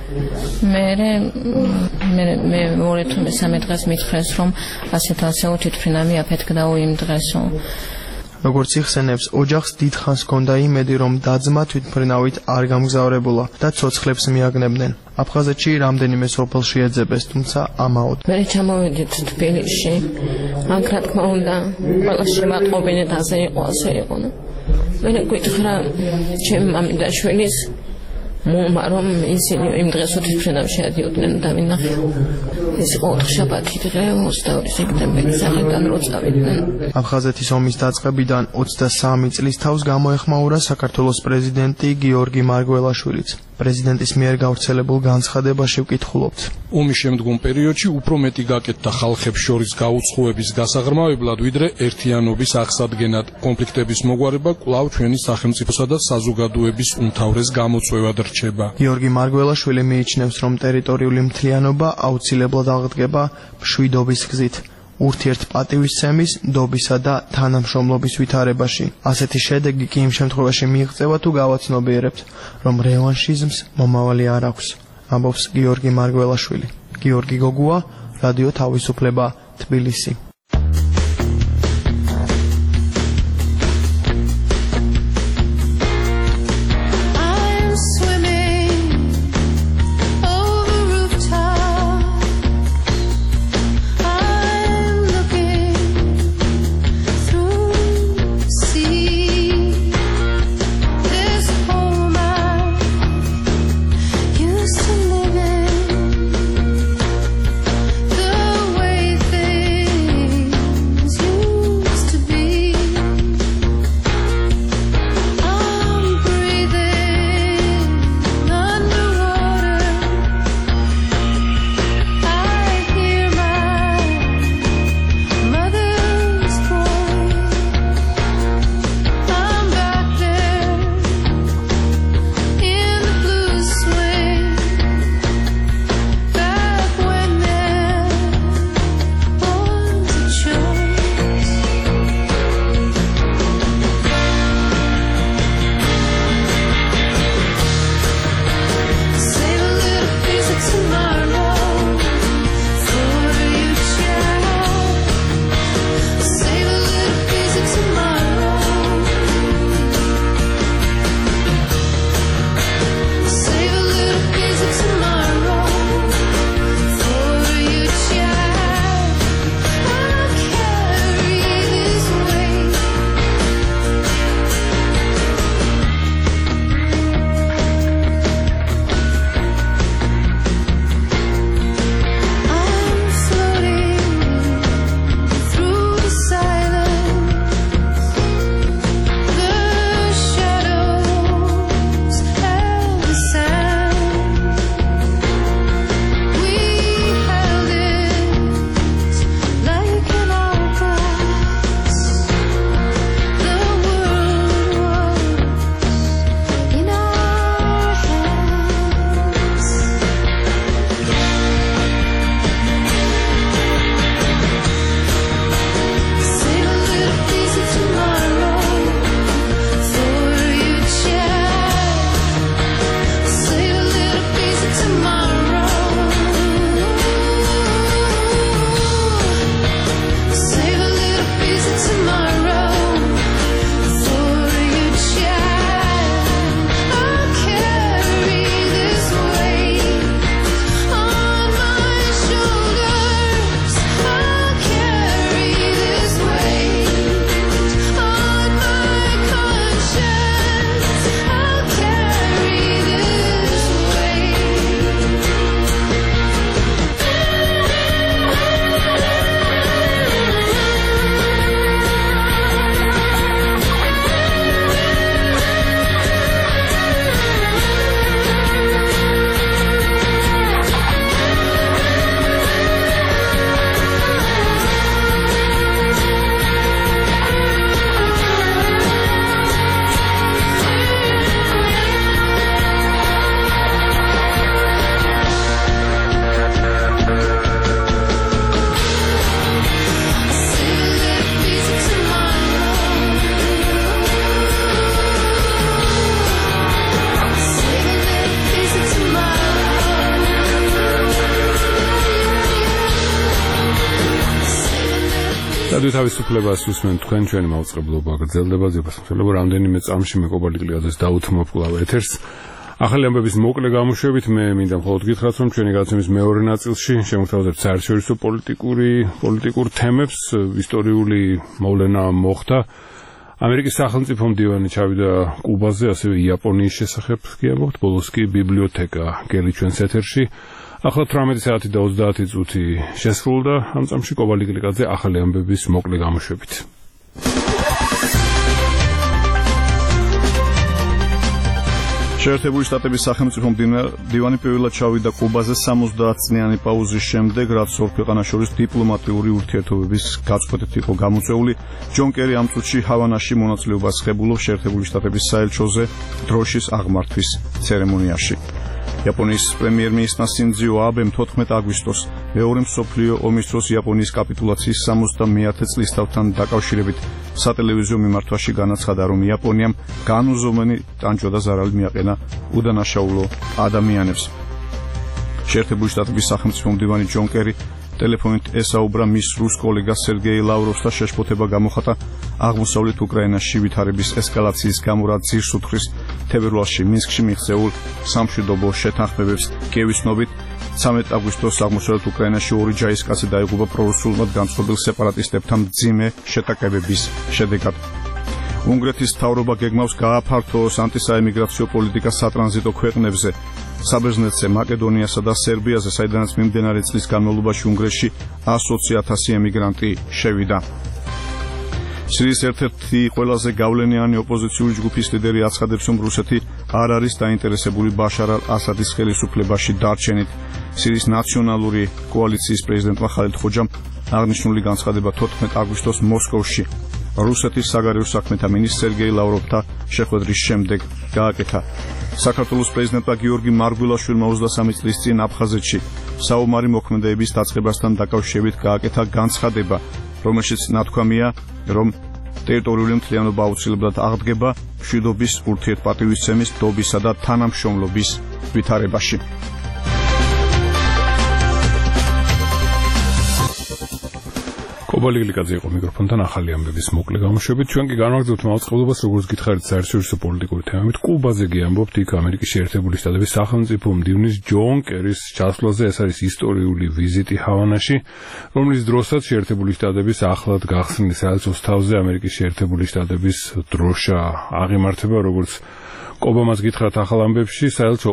მეორე თუ მესამე დღეს მითხრეს, რომ ასეთ-ასე თვითმფრინავი აფეთქდა იმ დღესო.
როგორც იხსენებს, ოჯახს დიდხანს ჰქონდა იმედი, რომ დაძმა თვითმფრინავით არ გამგზავრებულა და ცოცხლებს მიაგნებდნენ. აფხაზეთში რამდენიმე სოფელში ეძებეს, თუმცა ამაოდ.
მე ჩამოვედით თბილისში. აქ რა თქმა უნდა, ყველა შემატყობინეთ, ასე იყო, ასე იყო. მე გითხრა ჩემი მამიდაშვილის მომა, რომ ისინი იმ დღეს თვითმფრინავში შედიოდნენ და ვინახე. ეს იყო შაბათი დღე 22 სექტემბერი სახელთან რო წავიდნენ.
აფხაზეთის ომის დაწყებიდან 23 წლის თავს გამოეხმაურა საქართველოს პრეზიდენტი გიორგი მარგველაშვილიც. პრეზიდენტის მიერ გავრცელებულ განცხადებაში ვკითხულობთ.
ომის შემდგომ პერიოდში უფრო მეტი გაკეთდა ხალხებს შორის გაუცხოების გასაღრმავებლად, ვიდრე ერთიანობის აღსადგენად. კონფლიქტების მოგვარება კვლავ ჩვენი სახელმწიფოსა და საზოგადოების უმთავრეს გამოწვევად რჩება.
გიორგი მარგველაშვილი მიიჩნევს, რომ ტერიტორიული მთლიანობა აუცილებლად აღდგება მშვიდობის გზით, ურთიერთპატივისცემის, ნდობისა და თანამშრომლობის ვითარებაში. ასეთი შედეგი კი იმ შემთხვევაში მიიღწევა, თუ გავაცნობიერებთ, რომ რევანშიზმს მომავალი არ აქვს, ამბობს გიორგი მარგველაშვილი. გიორგი გოგუა, რადიო თავისუფლება, თბილისი.
რადიო თავისუფლებას უსმენთ თქვენ, ჩვენი მაუწყებლობა გრძელდება ზეპასმხელებო რამდენიმე წამში მე კობალdi გლიაძეს დაუთმობ კვლავ ეთერს. ახალი ამბების მოკლე გამოშვებით მე მინდა მხოლოდ გითხრათ, რომ ჩვენი გადაცემის მეორე ნაწილში შემოგთავაზებთ საერთაშორისო პოლიტიკურ თემებს, ისტორიული მოვლენა მოხდა. ამერიკის სახელმწიფო მდივანი ჩავიდა კუბაზე, ასევე იაპონიის შესახებ გიამბობთ, ბოლოს კი ბიბლიოთეკა გელი ჩვენს ეთერში. ახლა 18 საათი და 30 წუთი შესრულდა ამ წამში კობალdi გლიაძე ახალი ამბების მოკლე გამოშვებით.
შეერთებული შტატების სახელმწიფო მდივანი პირველად ჩავიდა კუბაზე 70 წლიანი პაუზის შემდეგ, რაც ორ ქვეყანას შორის დიპლომატიური ურთიერთობების გაწყვეტით იყო გამოწვეული. ჯონ კერი ამ წუთში ჰავანაში მონაწილეობას ღებულობს შეერთებული შტატების საელჩოზე დროშის აღმართვის ცერემონიაში. იაპონიის პრემიერ-მინისტრმა სინძიო აბემ 14 აგვისტოს მეორე მსოფლიო ომის დროს იაპონიის კაპიტულაციის 71 წლისთავთან დაკავშირებით სატელევიზიო მიმართვაში განაცხადა, რომ იაპონიამ განუზომენი ტანჯვა და ზარალი მიაყენა უდანაშაულო ადამიანებს. შეერთებული შტატების სახელმწიფო მდივანი ჯონ კერი ტელეფონით ესაუბრა მის რუს კოლეგას სერგეი ლავროვს და შეშფოთება გამოხატა აღმოსავლეთ უკრაინაში ვითარების ესკალაციის გამო, რაც ძირს უთხრის თებერვალში მინსკში მიღწეულ სამშვიდობო შეთანხმებებს. კიევის ცნობით 13 აგვისტოს აღმოსავლეთ უკრაინაში ორი ჯარისკაცი დაიღუპა პრორუსულად განწყობილ სეპარატისტებთან მძიმე შეტაკებების შედეგად. უნგრეთის მთავრობა გეგმავს გააფართოოს ანტისაემიგრაციო პოლიტიკა სატრანზიტო ქვეყნებზე. საბერძნეთზე, მაკედონიასა და სერბიაზე, საიდანაც მიმდინარე წლის განმავლობაში უნგრეთში 120,000 ემიგრანტი შევიდა. სირიის ერთ-ერთი ყველაზე გავლენიანი ოპოზიციური ჯგუფის ლიდერი აცხადებს, რომ რუსეთი არ არის დაინტერესებული ბაშარ ალ-ასადის ხელისუფლებაში დარჩენით. სირიის ნაციონალური კოალიციის პრეზიდენტმა ხალიდ ხოჯამ აღნიშნული განცხადება 14 აგვისტოს მოსკოვში რუსეთის საგარეო საქმეთა მინისტრ სერგეი ლავროვთან შეხვედრის შემდეგ გააკეთა. საქართველოს პრეზიდენტმა გიორგი მარგველაშვილმა 23 წლის წინ აფხაზეთში საომარი მოქმედებების დაწყებასთან დაკავშირებით გააკეთა განცხადება, რომელშიც ნათქვამია, რომ ტერიტორიული მთლიანობა აუცილებლად აღდგება მშვიდობის, ურთიერთპატივისცემის, დობისა და თანამშრომლობის ვითარებაში. კობალdi გლიაძე იყო მიკროფონთან ახალი ამბების მოკლე გამოშვებით. ჩვენ კი განვაგრძობთ მაუწყებლობას, როგორც გითხარით, საერთაშორისო პოლიტიკური თემებით. კუბაზე გიამბობთ, იქ ამერიკის შეერთებული შტატების სახელმწიფო მდივნის ჯონ კერის ჩასვლაზე. ეს არის ისტორიული ვიზიტი ჰავანაში, რომლის დროსაც შეერთებული შტატების ახლად გახსნილი საელჩოს თავზე ამერიკის შეერთებული შტატების დროშა აღიმართება, როგორც ობამას გითხრათ ახალ ამბებში, საელჩო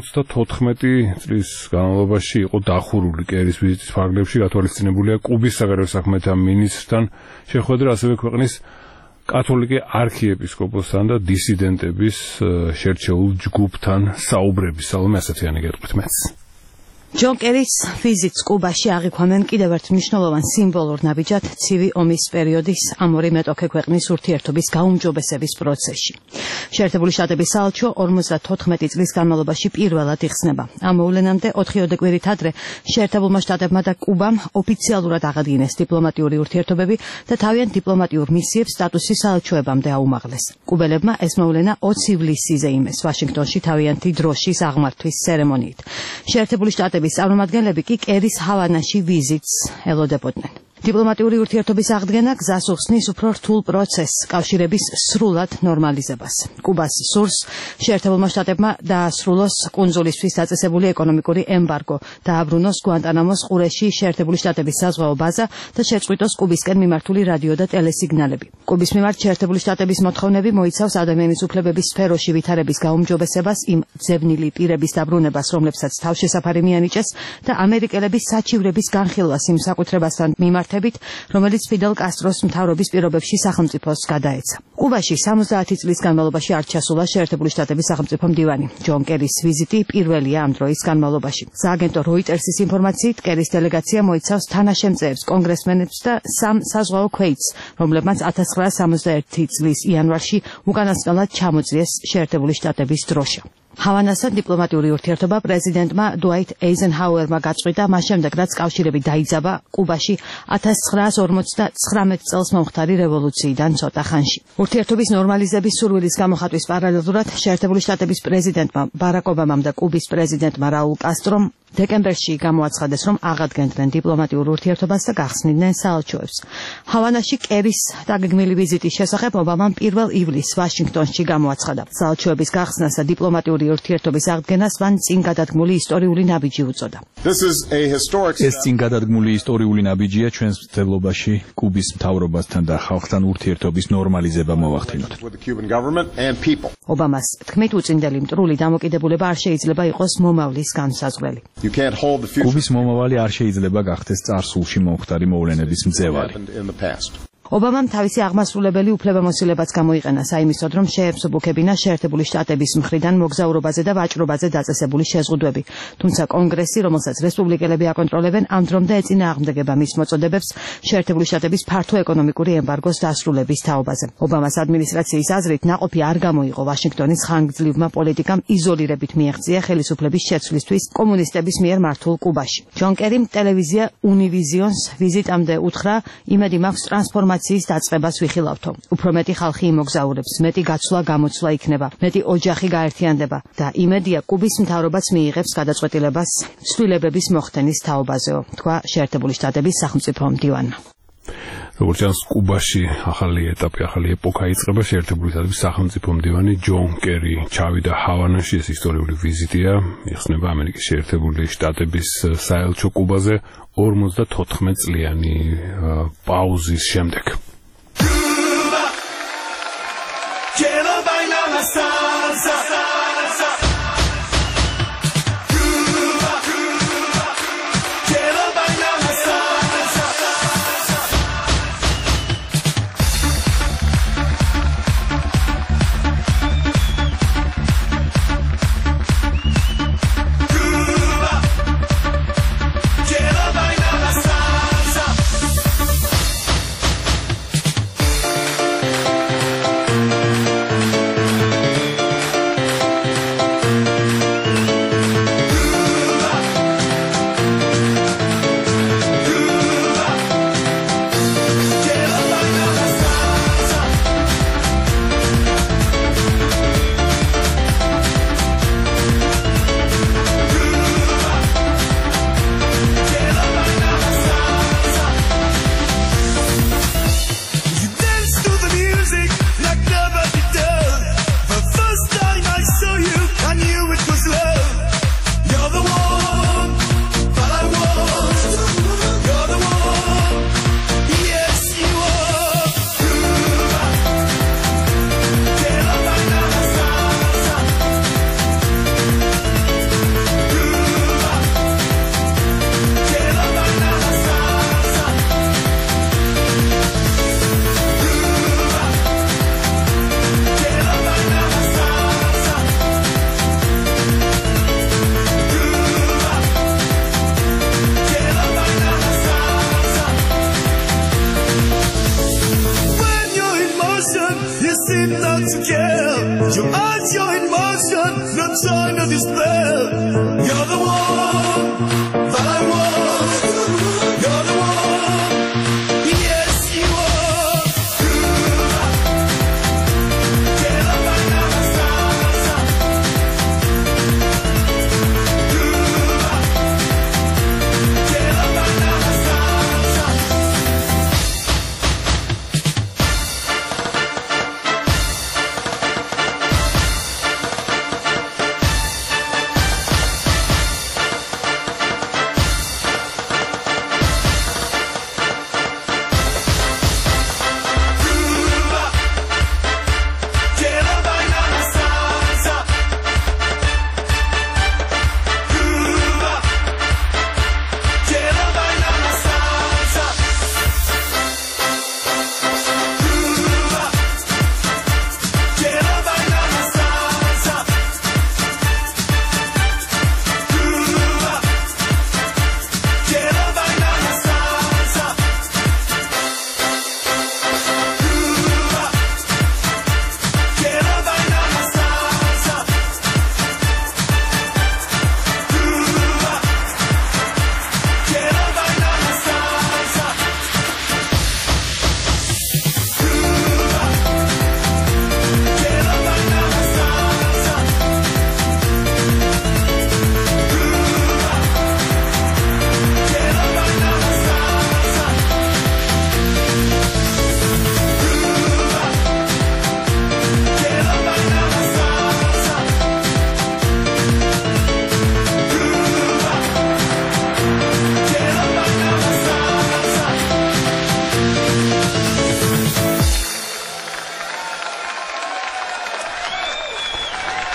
54 წლის განმავლობაში იყო დახურული კერის ვიზიტის ფარგლებში, გათვალისწინებულია კუბის საგარეო საქმეთა მინისტრთან შეხვედრა, ასევე ქვეყნის კათოლიკე არქიეპისკოპოსთან და დისიდენტების შერჩეულ ჯგუფთან საუბრები. სალომე ასათიანი გეტყვით მეც.
ჯონ კერის ვიზიტს კუბაში აღიქვამენ კიდევ ერთ მნიშვნელოვან სიმბოლურ ნაბიჯად ცივი ომის პერიოდის ამ ორი მეტოქე ქვეყნის ურთიერთობის გაუმჯობესების პროცესში. შეერთებული შტატების საელჩო 54 წლის განმავლობაში პირველად იხსნება. ამ მოვლენამდე 4 კვირით ადრე შეერთებულმა შტატებმა და კუბამ ოფიციალურად აღადგინეს დიპლომატიური ურთიერთობები და თავიანთ დიპლომატიურ მისიებს სტატუსი საელჩოებამდე აუმაღლეს. კუბელებმა ეს მოვლენა 20 ივლისზე იმეს ვაშინგტონში თავიანთი დროშის აღმართვის ცერემონიით. შეერთებული შტატების წარმომადგენლები კი კერის ჰავანაში ვიზიტს ელოდებოდნენ. დიპლომატიური ურთიერთობის აღდგენა გზას უხსნის უფრო რთულ პროცესს, კავშირების სრულად ნორმალიზებას. კუბას სურს შეერთებულმა შტატებმა დაასრულოს კუნძულისთვის დაწესებული ეკონომიკური ემბარგო, დააბრუნოს გვანტანამოს ყურეში შეერთებული შტატების საზღვაო ბაზა და შეწყვიტოს კუბისკენ მიმართული რადიო და ტელესიგნალები. კუბის მიმართ შეერთებული შტატების მოთხოვნები მოიცავს ადამიანის უფლებების სფეროში ვითარების გაუმჯობესებას, იმ ძებნილი პირების დაბრუნებას, რომლებსაც თავშესაფარი მიანიჭეს და ამერიკელების საჩივრების განხილვას იმ საკუთრებასთან მიმართ რომელიც ფიდელ კასტროს მთავრობის პირობებში სახელმწიფოს გადაეცა. კუბაში 70 წლის განმავლობაში არ ჩასულა შეერთებული შტატების სახელმწიფო მდივანი. ჯონ კერის ვიზიტი პირველია ამ დროის განმავლობაში. სააგენტო როიტერსის ინფორმაციით, კერის დელეგაცია მოიცავს თანაშემწეებს, კონგრესმენებს და 3 საზღვაო ქვეითს, რომლებმაც 1971 წლის იანვარში უკანასკნელად ჩამოწიეს შეერთებული შტატების დროშა. ჰავანასთან დიპლომატიური ურთიერთობა პრეზიდენტმა დუაიტ ეიზენჰაუერმა გაწყვიტა მას შემდეგ, რაც კავშირები დაიძაბა კუბაში 1959 წელს მომხდარი რევოლუციიდან ცოტა ხანში. ურთიერთობის ნორმალიზების სურვილის გამოხატვის პარალელურად შეერთებული შტატების პრეზიდენტმა ბარაკ ობამამ და კუბის პრეზიდენტმა რაულ კასტრომ დეკემბერში გამოაცხადეს, რომ აღადგენდნენ დიპლომატიურ ურთიერთობას და გახსნიდნენ საელჩოებს. ჰავანაში კერის დაგეგმილი ვიზიტის შესახებ ობამამ 1 ივლისს ვაშინგტონში გამოაცხადა. საელჩოების გახსნას და დიპლომატიური ურთიერთობის აღდგენას მან წინ გადადგმული ისტორიული ნაბიჯი უწოდა.
ეს წინ გადადგმული ისტორიული ნაბიჯია ჩვენს მცდელობაში კუბის მთავრობასთან და ხალხთან ურთიერთობის ნორმალიზება მოვახდინოთ.
ობამას თქმით, უწინდელი მტრული დამოკიდებულება არ შეიძლება იყოს მომავლის განსაზღვრელი.
კუბის მომავალი არ შეიძლება გახდეს წარსულში მომხდარი მოვლენების მძევარი.
ობამამ თავისი აღმასრულებელი უფლებამოსილებაც გამოიყენა საიმისოდ, რომ შეეფსუბუქებინა შეერთებული შტატების მხრიდან მოგზაურობაზე და ვაჭრობაზე დაწესებული შეზღუდვები. თუმცა კონგრესი, რომელსაც რესპუბლიკელები აკონტროლებენ, ამ დრომდე ეწინააღმდეგება მის მოწოდებებს შეერთებული შტატების ფართო ეკონომიკური ემბარგოს დასრულების თაობაზე. ობამას ადმინისტრაციის აზრით, ნაყოფი არ გამოიღო ვაშინგტონის ხანგრძლივმა პოლიტიკამ იზოლირებით მიაღწია ხელისუფლების შეცვლისთვის კომუნისტების მიერ მართულ კუბაში. ჯონ კერიმ ტელევიზია უნივიზიონს ვიზიტამდე უთხრა, იმედი მაქვს ტრანსფორმაციის დაწყებას ვიხილავთო. უფრო მეტი ხალხი იმოგზაურებს, მეტი გაცვლა-გამოცვლა იქნება, მეტი ოჯახი გაერთიანდება და იმედია კუბის მთავრობაც მიიღებს გადაწყვეტილებას ცვლილებების მოხდენის თაობაზეო, თქვა შეერთებული შტატების სახელმწიფო მდივანმა.
როგორც ჩანს, კუბაში ახალი ეტაპი, ახალი ეპოქა იწყება. შეერთებული შტატების სახელმწიფო მდივანი ჯონ კერი ჩავიდა ჰავანაში, ეს ისტორიული ვიზიტია, იხსნება ამერიკის შეერთებული შტატების საელჩო კუბაზე 54 წლიანი პაუზის შემდეგ.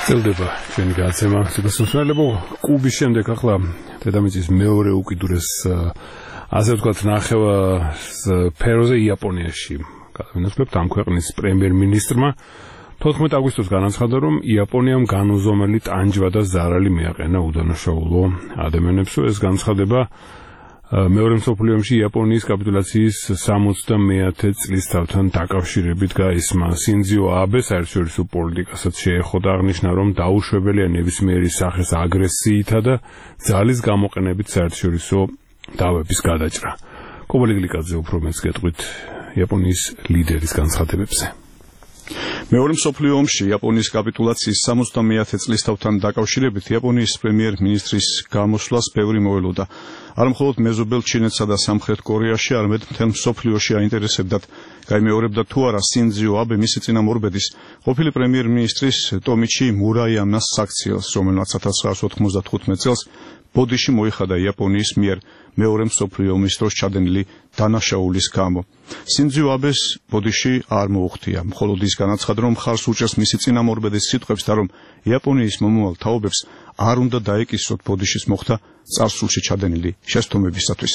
წელდება ჩვენი გაცემა სიცოცხლებო კუბის შემდეგ ახლა დედამიწის მეორე უკიდურეს ასე ვთქვათ ნახევა სფეროზე იაპონიაში გადავინაცვლებთ ამ ქვეყნის პრემიერ-მინისტრმა 14 აგვისტოს განაცხადა რომ იაპონიამ განუზომელი ტანჯვა და ზარალი მიაყენა უდანაშაულო ადამიანებს. ეს განცხადება მეორე მსოფლიო ომში იაპონიის კაპიტულაციის 70-მე წლის თავთან დაკავშირებით გაისმა. სინძიო აბე საერთაშორისო პოლიტიკასაც შეეხო და აღნიშნა რომ დაუშვებელია ნებისმიერი სახის აგრესიითა და ძალის გამოყენებით საერთაშორისო დავების გადაჭრა. კობალიგლიკაძე უფრო მეც გეტყვით იაპონიის ლიდერის განცხადებებზე.
მეორე მსოფლიო ომში იაპონიის კაპიტულაციის 70-მე წლის თავთან დაკავშირებით იაპონიის პრემიერ-მინისტრის გამოსვლას ბევრი მოელოდა. არ მხოლოდ მეზობელ ჩინეთსა და სამხრეთ კორეაში, არამედ მთელ მსოფლიოში აინტერესებდათ გაიმეორებდა თუ არა სინძიო აბე მისი წინამორბედის ყოფილი პრემიერ-მინისტრის ტომიჩი მურაიამას საქციელს, რომელმაც 1995 წელს ბოდიში მოიხადა იაპონიის მიერ მეორე მსოფლიო ომის დროს ჩადენილი დანაშაულის გამო. სინძიო აბეს ბოდიში არ მოუხდია, მხოლოდ ის განაცხადა, რომ მხარს უჭერს მისი წინამორბედის სიტყვებს და რომ იაპონიის მომავალ თაობებს არ უნდა დაეკისროთ ბოდიშის მოხდა წარსულში ჩადენილი შეცდომებისათვის.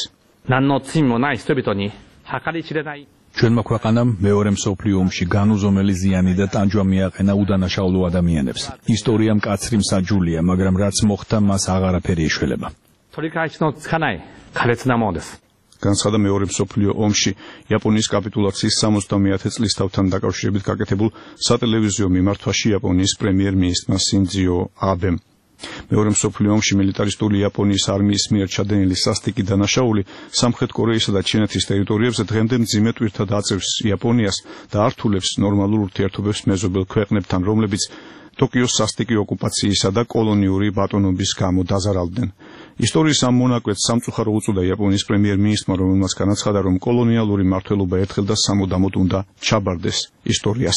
ჩვენმა ქვეყანამ მეორე მსოფლიო ომში განუზომელი ზიანი და ტანჯვა მიაყენა უდანაშაულო ადამიანებს. ისტორია მკაცრი მსაჯულია, მაგრამ რაც მოხდა, მას აღარაფერი ეშველება.
განცხადა მეორე მსოფლიო ომში იაპონიის კაპიტულაციის 70-მე წლის თავთან დაკავშირებით გაკეთებულ სატელევიზიო მიმართვაში იაპონიის პრემიერ-მინისტრმა სინძიო აბემ. მეორე მსოფლიო ომში მილიტარისტული იაპონიის არმიის მიერ ჩადენილი სასტიკი დანაშაული სამხრეთ კორეისა და ჩინეთის ტერიტორიებზე დღემდე მძიმე ტვირთად აწევს იაპონიას და ართულებს ნორმალურ ურთიერთობებს მეზობელ ქვეყნებთან, რომლებიც ტოკიოს სასტიკი ოკუპაციისა და კოლონიური ბატონობის გამო დაზარალდნენ. ისტორიის ამ მონაკვეთს სამწუხარო უწოდა იაპონიის პრემიერ-მინისტრმა, რომელმაც განაცხადა, რომ კოლონიალური მმართველობა ერთხელ და სამუდამოდ უნდა ჩაბარდეს ისტორიას.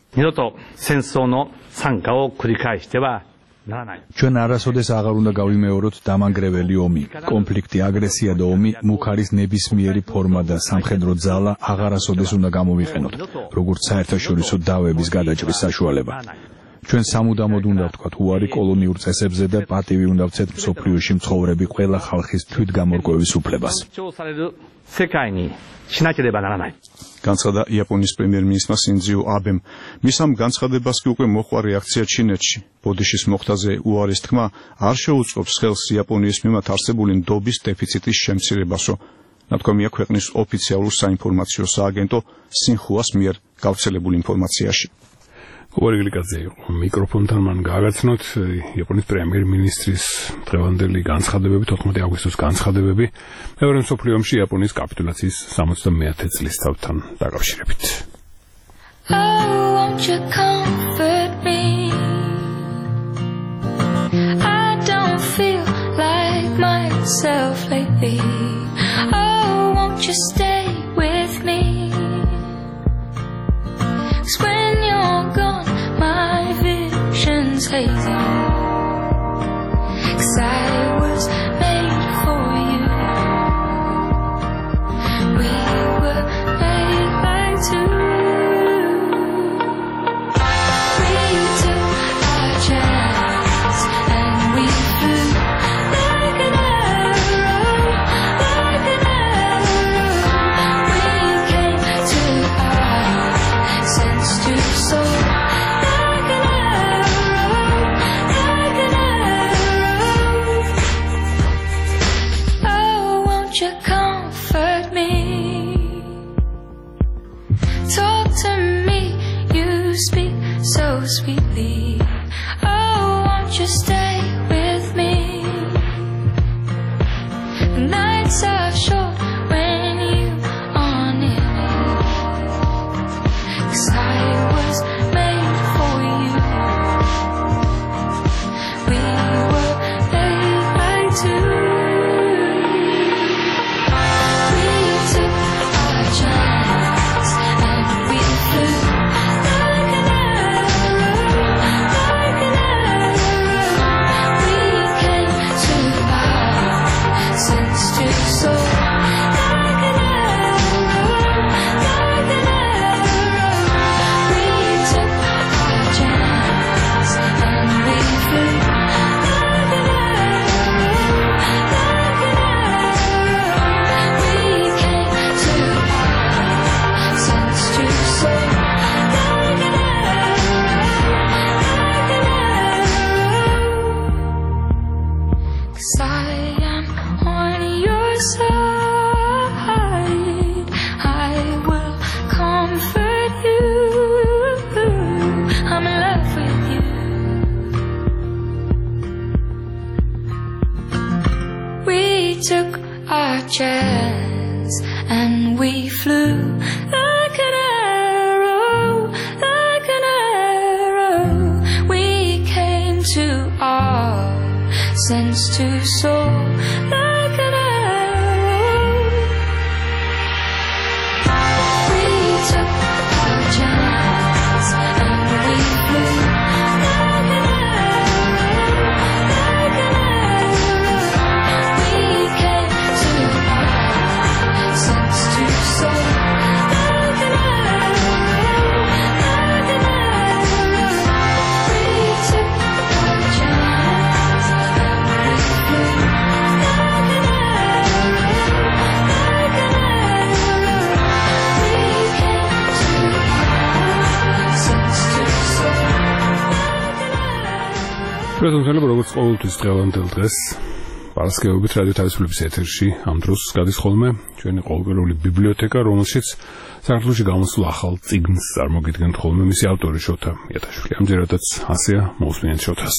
ჩვენ არასოდეს აღარ უნდა გავიმეოროთ დამანგრეველი ომი. კონფლიქტი, აგრესია და ომი მუქარის ნებისმიერი ფორმა და სამხედრო ძალა აღარასოდეს უნდა გამოვიყენოთ, როგორც საერთაშორისო დავების გადაჭრის საშუალება. ჩვენ სამუდამოდ უნდა ვთქვათ უარი კოლონიურ წესებზე და პატივი უნდა ვცეთ მსოფლიოში მცხოვრები ყველა ხალხის თვითგამორკვევის უფლებას.
განცხადა იაპონიის პრემიერ-მინისტრმა სინძიო აბემ. მის ამ განცხადებას კი უკვე მოჰყვა რეაქცია ჩინეთში. ბოდიშის მოხდაზე უარის თქმა არ შეუწყობს ხელს იაპონიის მიმართ არსებული ნდობის დეფიციტის შემცირებასო. ნათქვამია ქვეყნის ოფიციალურ საინფორმაციო სააგენტო სინხუას მიერ გავრცელებულ ინფორმაციაში.
კობალიგლიკაძე იყო მიკროფონთან, მან გააგაცნოთ იაპონიის პრემიერ-მინისტრის დღევანდელი განცხადებები, 14 აგვისტოს განცხადებები მეორე მსოფლიო ომში იაპონიის კაპიტულაციის 70-მე წლის თავთან დაკავშირებით.
When you're gone, my vision's hazy. 'Cause I was made for you. We were made by two. We took our chance and we flew like an arrow, like an arrow. We came to our sense to soul like an arrow. Oh, won't you comfort me? Talk to me, you speak so sweetly. Oh, won't you stay with me? The nights are short when you are near me. 'Cause I was made for you. We were made by two. We took our chance and we flew like an arrow, like an arrow. we flew like an arrow, like an arrow. We came to our sense to soar like an arrow. We took our chance and we flew like an arrow, like an arrow. We came to our sense to soar like an arrow, like an arrow. We took our chance and we flew like an arrow, like an arrow. We came to our sense to soar.
პრეზენტები როგორც ყოველთვის დღევანდელ დღეს პარასკევობით რადიო თავისუფლების ეთერში ამ დროს გადის ხოლმე ჩვენი ყოველკვირეული ბიბლიოთეკა, რომელშიც საქართველოში გამოსულ ახალ წიგნს წარმოგიდგენთ ხოლმე მისი ავტორი შოთა იატაშვილი. ამჯერადაც ასეა, მოусმინეთ შოთას.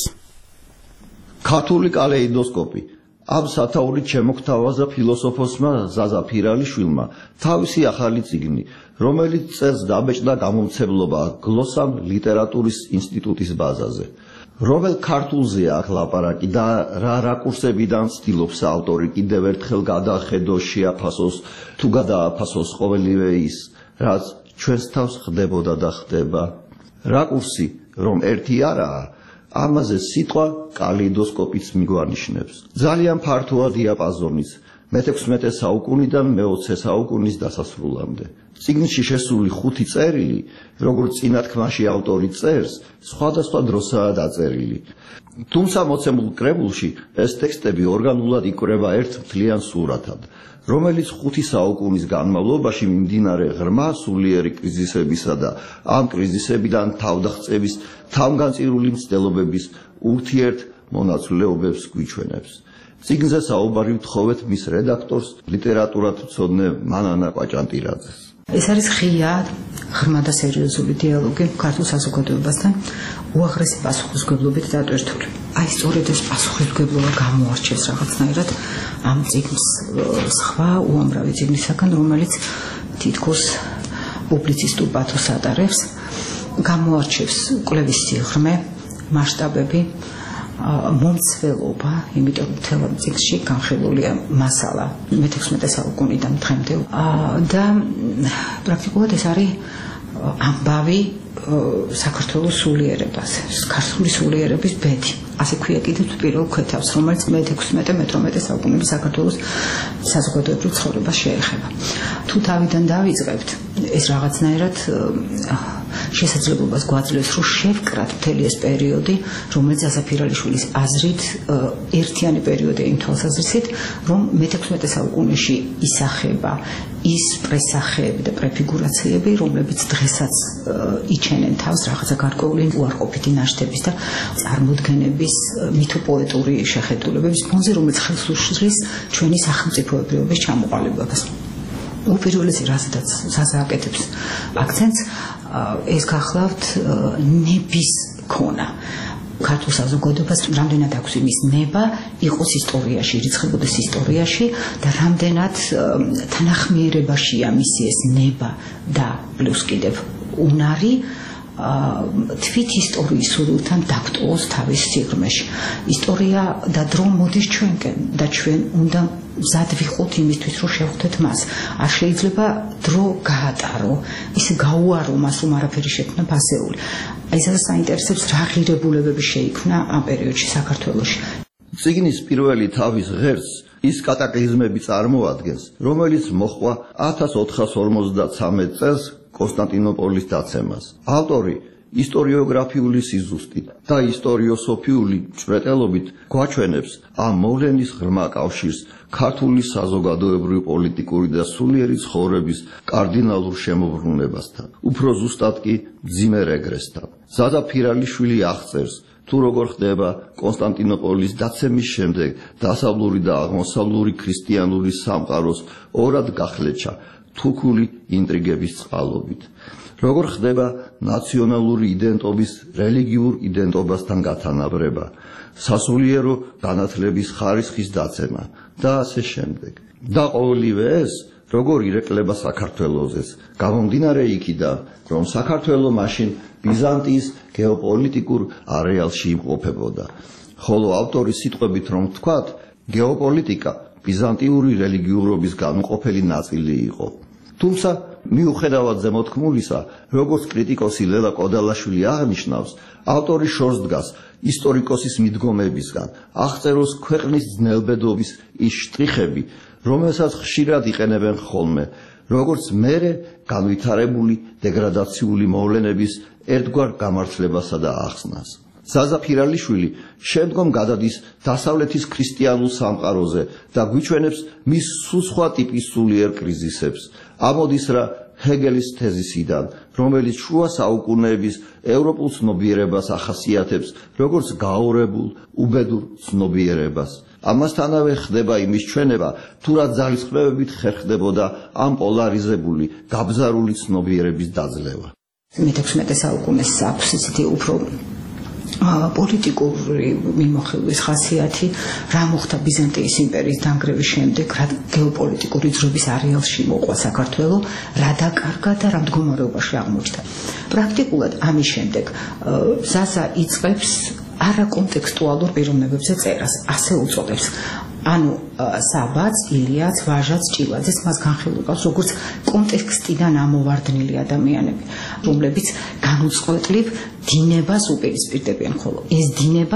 ქართული კალეიდოსკოპი. ამ სათაურით შემოგთავაზა ფილოსოფოსმა ზაზა ფირალიშვილმა თავისი ახალი წიგნი, რომელიც წერს დაბეჭდა გამომცემლობა გლოსამ ლიტერატურის ინსტიტუტის ბაზაზე. რომელ ქართულზეა აქ ლაპარაკი და რა რაკურსებიდან ცდილობს ავტორი კიდევ ერთხელ გადახედოს, შეაფასოს თუ გადააფასოს ყოველივე ის, რაც ჩვენს თავს ხდებოდა და ხდება. რაკურსი, რომ ერთი არაა, ამაზე სიტყვა კალეიდოსკოპიც მიგვანიშნებს. ძალიან ფართოა დიაპაზონიც, მე-16 საუკუნიდან მე-20 საუკუნის დასასრულამდე. წიგნში შესული 5 წერილი, როგორც წინა თქმაში ავტორი წერს, სხვადასხვა დროსაა დაწერილი. თუმცა მოცემულ კრებულში ეს ტექსტები ორგანულად იკვრება ერთ მთლიან სურათად, რომელიც 5 საუკუნის განმავლობაში მიმდინარე ღრმა სულიერი კრიზისებისა და ამ კრიზისებიდან თავდაღწევის, თავგანწირული მცდელობების ურთიერთ მონაცვლეობებს გვიჩვენებს. წიგნზე საუბარი ვთხოვეთ მის რედაქტორს, ლიტერატურათმცოდნე მანანა კვაჭანტირაძეს.
ეს არის ღია, ღრმა და სერიოზული დიალოგი ქართულ საზოგადოებასთან უაღრესი პასუხისმგებლობით დატვირთული. აი სწორედ ეს პასუხისმგებლობა გამოარჩევს რაღაცნაირად ამ წიგნს სხვა უამრავი წიგნისაგან, რომელიც თითქოს პუბლიცისტურ პათოსს ატარებს, გამოარჩევს კვლევის სიღრმე, მასშტაბები, მომცველობა, იმიტომ რომ მთელ ამ წიგნში განხილულია მასალა მე-16 საუკუნიდან დღემდე და პრაქტიკულად ეს არის ამბავი საქართველოს სულიერებაზე, ქართული სულიერების ბედი. ასე ქვია კიდევ პირველ ქვეთავს, რომელიც მე-16-18 საუკუნეების საქართველოს საზოგადოებრივ ცხოვრებას შეეხება. თუ თავიდან დავიწყებთ, ეს რაღაცნაირად შესაძლებლობას გვაძლევს, რომ შევკრათ მთელი ეს პერიოდი, რომელიც ზაზა ფირალიშვილის აზრით ერთიანი პერიოდია იმ თვალსაზრისით, რომ მე-16 საუკუნეში ისახება ის პრესახეები და პრეფიგურაციები, რომლებიც დღესაც იჩენენ თავს რაღაცა გარკვეული უარყოფითი ნაშთების და წარმოდგენების მითოპოეტური შეხედულებების ფონზე, რომელიც ხელს უშლის ჩვენი სახელმწიფოებრიობის ჩამოყალიბებას. უპირველესი რაზედაც ზაზა აკეთებს აქცენტს, ეს გახლავთ ნების ქონა. ქართულ საზოგადოებას რამდენად აქვს იმის ნება იყოს ისტორიაში, რიცხებოდეს ისტორიაში და რამდენად თანახმიერებაშია მისი ეს ნება და პლუს კიდევ უნარი თვით ისტორიის სურვილთან დაგტოვოს თავის სიღრმეში. ისტორია და დრო მოდის ჩვენკენ და ჩვენ უნდა მზად ვიყოთ იმისთვის, რომ შევხვდეთ მას. არ შეიძლება დრო გაატარო, ისე გაუარო მას, რომ არაფერი შექმნა ფასეული. ეს საინტერესებს რა ღირებულებები შეიქმნა ამ პერიოდში საქართველოში.
წიგნის პირველი თავის ღერს ის კატაკლიზმები წარმოადგენს, რომელიც მოჰყვა 1453 წელს კონსტანტინოპოლის დაცემას. ავტორი ისტორიოგრაფიული სიზუსტით და ისტორიოსოფიული ჭრეტელობით გვაჩვენებს ამ მოვლენის ღრმა კავშირს ქართული საზოგადოებრივ-პოლიტიკური და სულიერი ცხოვრების კარდინალურ შემოbrunებასთან, უფრო ზუსტად კი მძიმე რეგრესთან. ზაზა ფირალიშვილი აღწერს, თუ როგორ ხდება კონსტანტინოპოლის დაცემის შემდეგ დასავლური და აღმოსავლური ქრისტიანული სამყაროს ორად გახლეჩა თურქული ინტრიგების წყალობით. როგორ ხდება ნაციონალური იდენტობის რელიგიურ იდენტობასთან გათანაბრება, სასულიერო განათლების ხარისხის დაცემა და ასე შემდეგ. და ყოველივე ეს როგორ ირეკლება საქართველოსეს, გამომდინარე იქიდან, რომ საქართველო მაშინ ბიზანტიის გეოპოლიტიკურ არეალში იმყოფებოდა. ხოლო ავტორის სიტყვებით რომ ვთქვათ, გეოპოლიტიკა ბიზანტიური რელიგიურობის განუყოფელი ნაწილი იყო. თუმცა მიუხედავად ზემოთქმულისა, როგორც კრიტიკოსი ლელა კოდალაშვილი აღნიშნავს, ავტორის შორს დგას ისტორიკოსის მიდგომებისგან, აღწეროს ქვეყნის ძნელბედობის ის შტრიხები, რომელსაც ხშირად იყენებენ ხოლმე, როგორც მერე განვითარებული დეგრადაციული მოვლენების ერთგვარ გამართლებასა და ახსნას. ზაზა ფირალიშვილი შემდგომ გადადის დასავლეთის ქრისტიანულ სამყაროზე და გვიჩვენებს მის სულ სხვა ტიპის სულიერ კრიზისებს. ამოდის რა ჰეგელის თეზისიდან, რომელიც შუა საუკუნეების ევროპულ ცნობიერებას ახასიათებს როგორც გაორებულ, უბედურ ცნობიერებას. ამასთანავე ხდება იმის ჩვენება, თუ რა ძალისხმევებით ხერხდებოდა ამ პოლარიზებული, გაბზარული ცნობიერების დაძლევა.
მე-16 საუკუნეს აქვს ისეთი უფრო პოლიტიკური მიმოხილვის ხასიათი, რა მოხდა ბიზანტიის იმპერიის დანგრევის შემდეგ, რა გეოპოლიტიკური ძრობის არეალში მოყვა საქართველო, რა დაკარგა და რა მდგომარეობაში აღმოჩნდა. პრაქტიკულად ამის შემდეგ ზაზა იწყებს არაკონტექსტუალურ პიროვნებებზე წერას, ასე უწოდებს. ანუ საბაც, ილიას, ვაჟაც, ჭილაძეს მას განხილავს როგორც კონტექსტიდან ამოვარდნილი ადამიანები, რომლებიც განუწყვეტლივ დინებას უპირისპირდებიან, ხოლო ეს დინება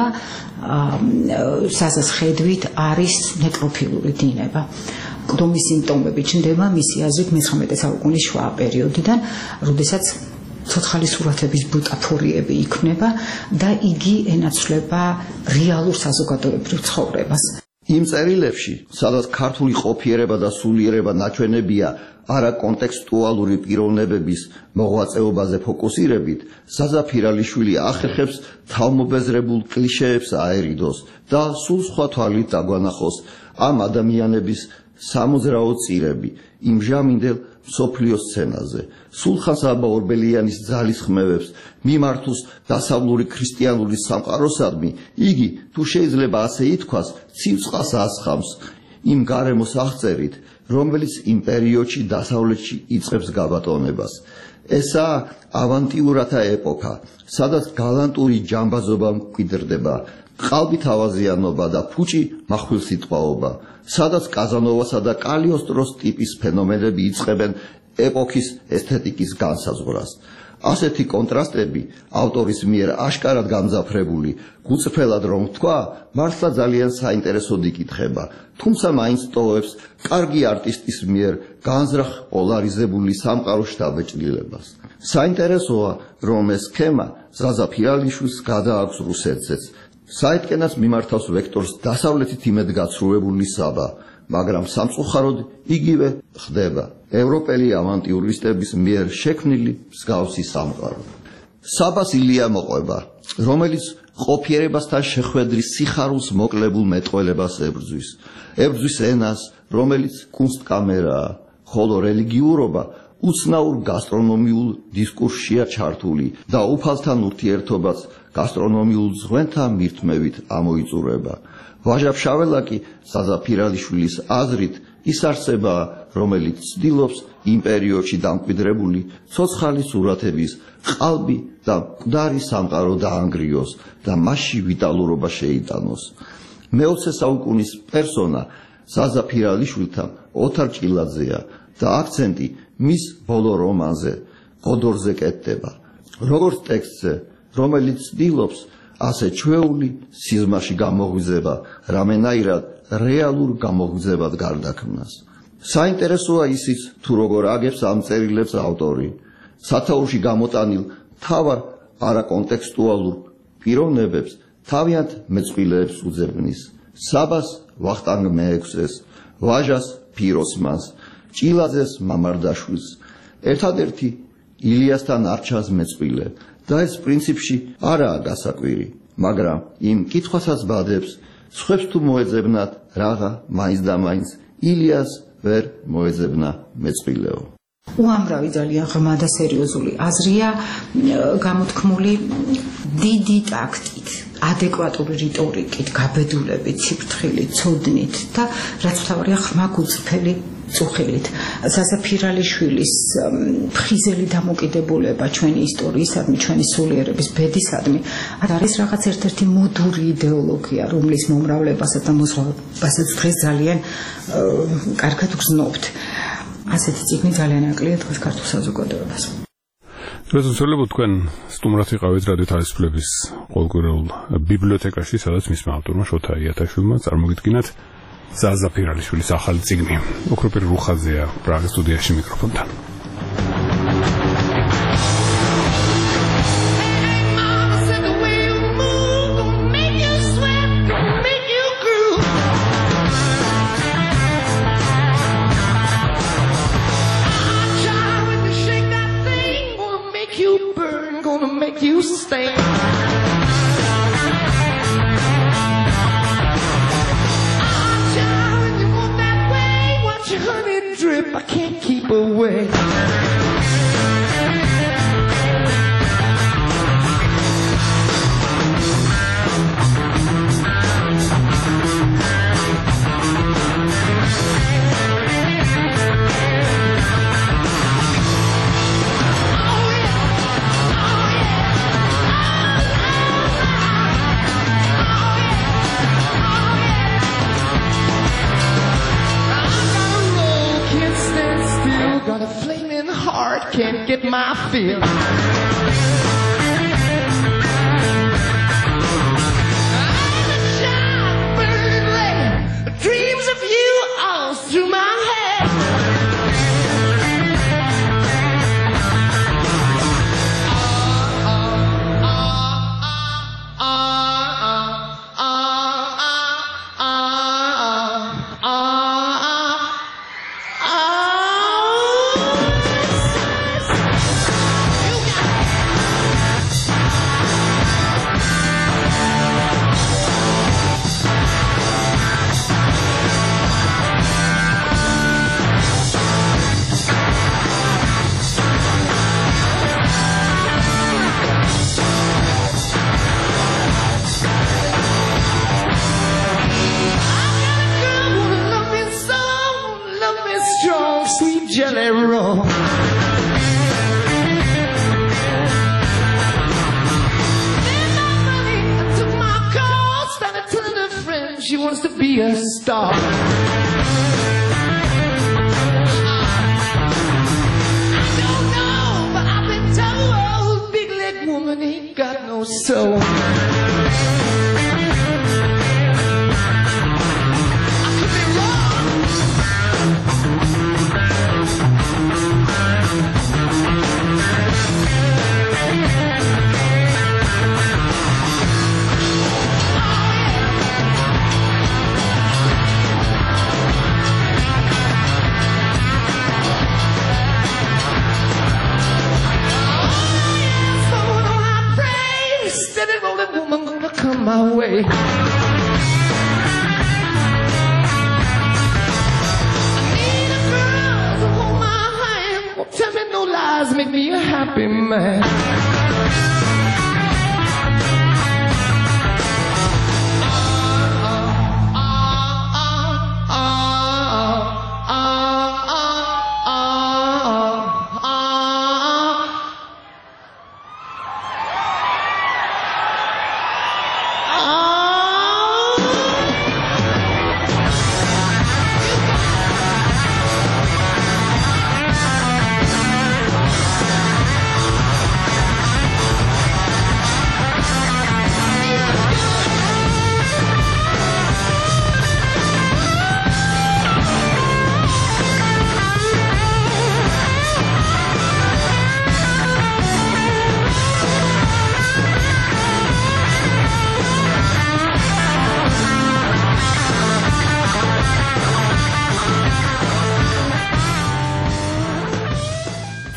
საზას ხედვით არის ნეკროფილური დინება. კდომის სიმპტომები ჩნდება მისი აზრით მე-19 საუკუნის შუა პერიოდიდან, როდესაც ცოცხალი სურათების ბუტაფორიები იქმნება და იგი ენაცვლება რეალურ საზოგადოებრივ ცხოვრებას.
იმ წერილებში, სადაც ქართული ყოფიერება და სულიერება ნაჩვენებია არაკონტექსტუალური პიროვნებების მოღვაწეობაზე ფოკუსირებით, ზაზა ფირალიშვილი ახერხებს თავმობეზრებულ კლიშეებს აერიდოს და სულ სხვა თვალით დაგვანახოს ამ ადამიანების სამოძრაო წირები იმ ჟამინდელ მსოფლიო სცენაზე. სულხან-საბა ორბელიანის ძალისხმევებს მიმართოს დასავლური ქრისტიანული სამყაროსადმი, იგი, თუ შეიძლება ასე ითქვას, ცივწყას ასხამს იმ გარემოს აღწერით, რომელიც იმ პერიოდში დასავლეთში იწყებს გაბატონებას. ესაა ავანტიურათა ეპოქა, სადაც გალანტური ჯამბაზობა მკვიდრდება, ყალბით ავაზიანობა და ფუჭი מחვილსიტყვაობა, სადაც კაზანოვასა და კალიოსტროს ტიპის ფენომენები იწყებენ ეპოქის ესთეტიკის განსაზღვრას. ასეთი კონტრასტები ავტორის მიერ აშკარად გამძაფრებული, გუწფელად რომ ვთქვა, მართლა ძალიან საინტერესოდ იკითხება, თუმცა მაინც ტოვებს კარგი არტისტის მიერ განზრახ პოლარიზებული სამყაროს შთაბეჭდილებას. საინტერესოა, რომ ეს სქემა ზაზა ფირალიშვილს გადააქვს რუსეთზეც. საერთკენას მიმართავს ვექტორს დასავლეთით იმედგაცრუებული საბა, მაგრამ სამწუხაროდ იგივე ხდება ევროპელი ავანტიურისტების მიერ შექმნილი მსგავსი სამყარო. საბას ილია მოყვება, რომელიც ყოფიერებასთან შეხვედრის სიხარულს მოკლებულ მეტყველებას ებრძვის. ებრძვის ენას, რომელიც კუნსტკამერაა, ხოლო რელიგიურობა უცნაურ გასტრონომიულ დისკურსშია ჩართული და უფალთან ურთიერთობაც გასტრონომიულ ზღვენთან მირთმევით ამოიწურება. ვაჟა ფშაველაკი ზაზა ფირალიშვილის აზრით ის არსებაა, რომელიც ცდილობს იმ პერიოდში დამკვიდრებული ცოცხალი სურათების ყალბი და მკვდარი სამყარო დაანგრიოს და მასში ვიტალურობა შეიტანოს. მე-20 საუკუნის პერსონა ზაზა ფირალიშვილთან ოთარ ჭილაძეა და აქცენტი მის ბოლო რომანზე ყოდორზე კეთდება. როგორც ტექსტზე, რომელიც ცდილობს ასე ჩვეული სიზმარში გამოღვიძება, რამენაირად რეალურ გამოღვიძებად გარდაქმნას. საინტერესოა ისიც, თუ როგორ აგებს ამ წერილებს ავტორი. სათაურში გამოტანილ მთავარ არაკონტექსტუალურ პიროვნებებს თავიანთ მეწყვილეებს უძებნის. საბას ვახტანგ მეექვსეს, ვაჟას ფიროსმანს, ჭილაძეს მამარდაშვილს, ერთადერთი ილიასთან არჩას მეწყვილე და ეს პრინციპში არაა გასაკვირი, მაგრამ იმ კითხვასაც ბადებს, სხვებს თუ მოეძებნათ რაღა მაინც და მაინც ილიას ვერ მოეძებნა მეწყვილეო.
უამრავი ძალიან ღრმა და სერიოზული აზრია გამოთქმული დიდი ტაქტით, ადეკვატური რიტორიკით, გაბედულებით, ციფრთხილით, ცოდნით და რაც მთავარია ღრმა გულწრფელი წუხილით სასაფირალიშვილის ფხიზელი დამოკიდებულება ჩვენი ისტორიისადმი, ჩვენი სულიერების ბედისადმი არის რაღაც ერთ-ერთი მოდური იდეოლოგია, რომლის მომრავლებასაც და მოსვლასაც დღეს ძალიან კარგად გრძნობთ. ასეთი წიგნი ძალიან აკლია დღეს ქართულ საზოგადოებას.
შესაძლოა თქვენ სტუმრად იყავით რადიო თავისუფლების ყოველკვირეულ ბიბლიოთეკაში, სადაც მისმა ავტორმა შოთა იათაშვილმა წარმოგიდგინათ ზაზა ფირალიშვილის ახალი წიგნი. ოქროპირი რუხაძეა პრაღის სტუდიაში მიკროფონთან.
You stay. You want that way? Watch your honey drip. I can't keep away. Got a flaming heart, can't get my fill. I'm a child burning red, dreams of you all through my head. Jelly roll. Took my call, started telling her friends she wants to be a star. I don't know, but I've been told big leg woman ain't got no soul. I could be wrong. Steady rolling woman gonna come my way. I need a girl to hold my hand. Won't tell me no lies, make me a happy man.